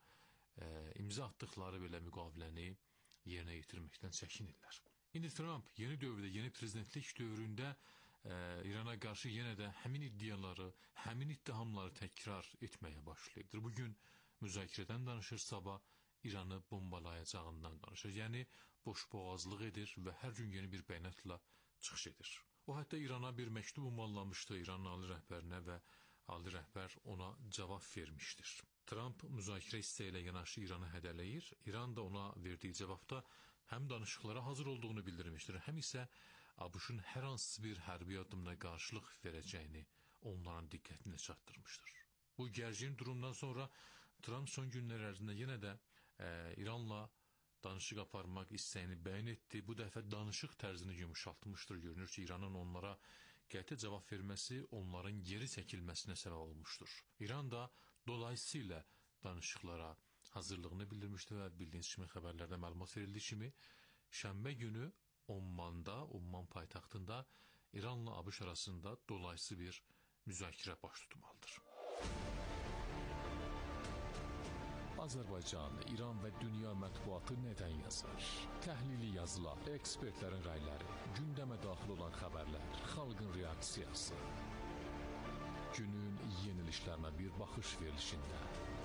e, imza atdıqları belə müqaviləni yerinə yetirməkdən çəkinirlər. İndi Trump yeni dövrdə, yeni prezidentlik dövründə e, İrana qarşı yenə də həmin iddiaları, həmin ittihamları təkrar etməyə başlayır. Bugün müzakirədən danışır, sabah İranı bombalayacağından danışır. Yəni boşboğazlıq edir və hər gün yeni bir bəyanatla çıxış edir. O hətta İrana bir məktub ünvanlamışdı, İranın ali rəhbərinə və ali rəhbər ona cavab vermişdir. Trump müzakirə istəyi ilə yanaşı İranı hədələyir. İran da ona verdiyi cavabda həm danışıqlara hazır olduğunu bildirmişdir, həm isə ABŞ-ın hər hansı bir hərbi addımına qarşılıq verəcəyini onların diqqətinə çatdırmışdır. Bu gərgin durumdan sonra Trump son günlər ərzində yenə də e, İranla danışıq aparmaq istəyini bəyan etdi. Bu dəfə danışıq tərzini yumuşaltmışdır. Görünür ki, İranın onlara qəti cavab verməsi onların geri çəkilməsinə səbəb olmuşdur. İran da dolayısıyla danışıqlara hazırlığını bildirmişdi və bildiyiniz kimi xəbərlərdə məlumat verildiyi kimi şənbə günü Ommanda, Omman paytaxtında İranla ABŞ arasında dolayısı bir müzakirə baş tutmalıdır. Azərbaycan, İran və dünya mətbuatı nədən yazır? Təhlili yazılar, ekspertlərin rəyləri, gündəmə daxil olan xəbərlər, xalqın reaksiyası. Günün yenilişlərinə bir baxış verilişində.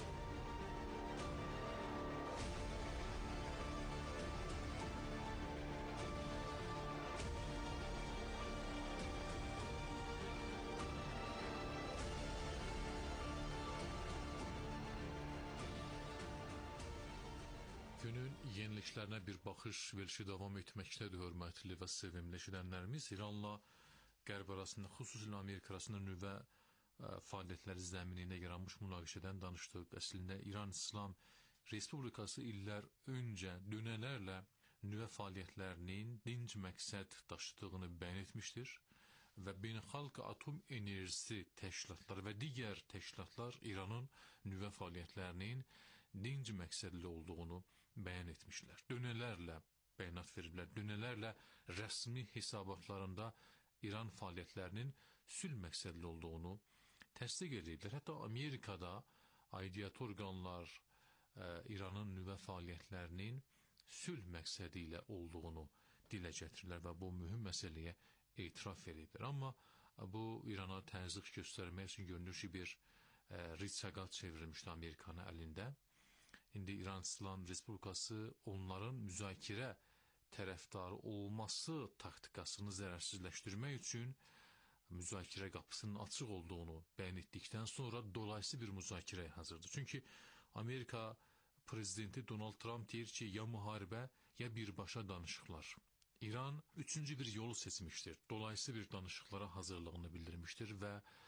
Günün yeniliklərinə bir baxış verilişi davam etməkdədir, hörmətli və sevimli eşidənlərimiz. İranla Qərb arasında, xüsusilə Amerika arasında nüvə ə, fəaliyyətləri zəminində yaranmış münaqişədən danışdıq. Əslində İran İslam Respublikası illər öncə dönələrlə nüvə fəaliyyətlərinin dinc məqsəd daşıdığını bəyan etmişdir və Beynəlxalq Atom Enerjisi Təşkilatları və digər təşkilatlar İranın nüvə fəaliyyətlərinin dinc məqsədli olduğunu bəyan etmişlər. Dönələrlə bəyanat veriblər. Dönələrlə rəsmi hesabatlarında İran fəaliyyətlərinin sülh məqsədli olduğunu təsdiq ediblər. Hətta Amerikada aidiyyəti orqanlar ə, İranın nüvə fəaliyyətlərinin sülh məqsədi ilə olduğunu dilə gətirirlər və bu mühüm məsələyə etiraf ediblər. Amma bu İrana təzyiq göstərmək üçün görünür ki, bir ə, riçaqa çevrilmişdi Amerikanın əlində. İndi İran İslam Respublikası onların müzakirə tərəfdarı olması taktikasını zərərsizləşdirmək üçün müzakirə qapısının açıq olduğunu bəyan etdikdən sonra dolayısı bir müzakirəyə hazırdır. Çünki Amerika prezidenti Donald Trump deyir ki, ya müharibə, ya birbaşa danışıqlar. İran üçüncü bir yolu seçmiştir. Dolayısıyla bir danışıqlara hazırlığını bildirmiştir və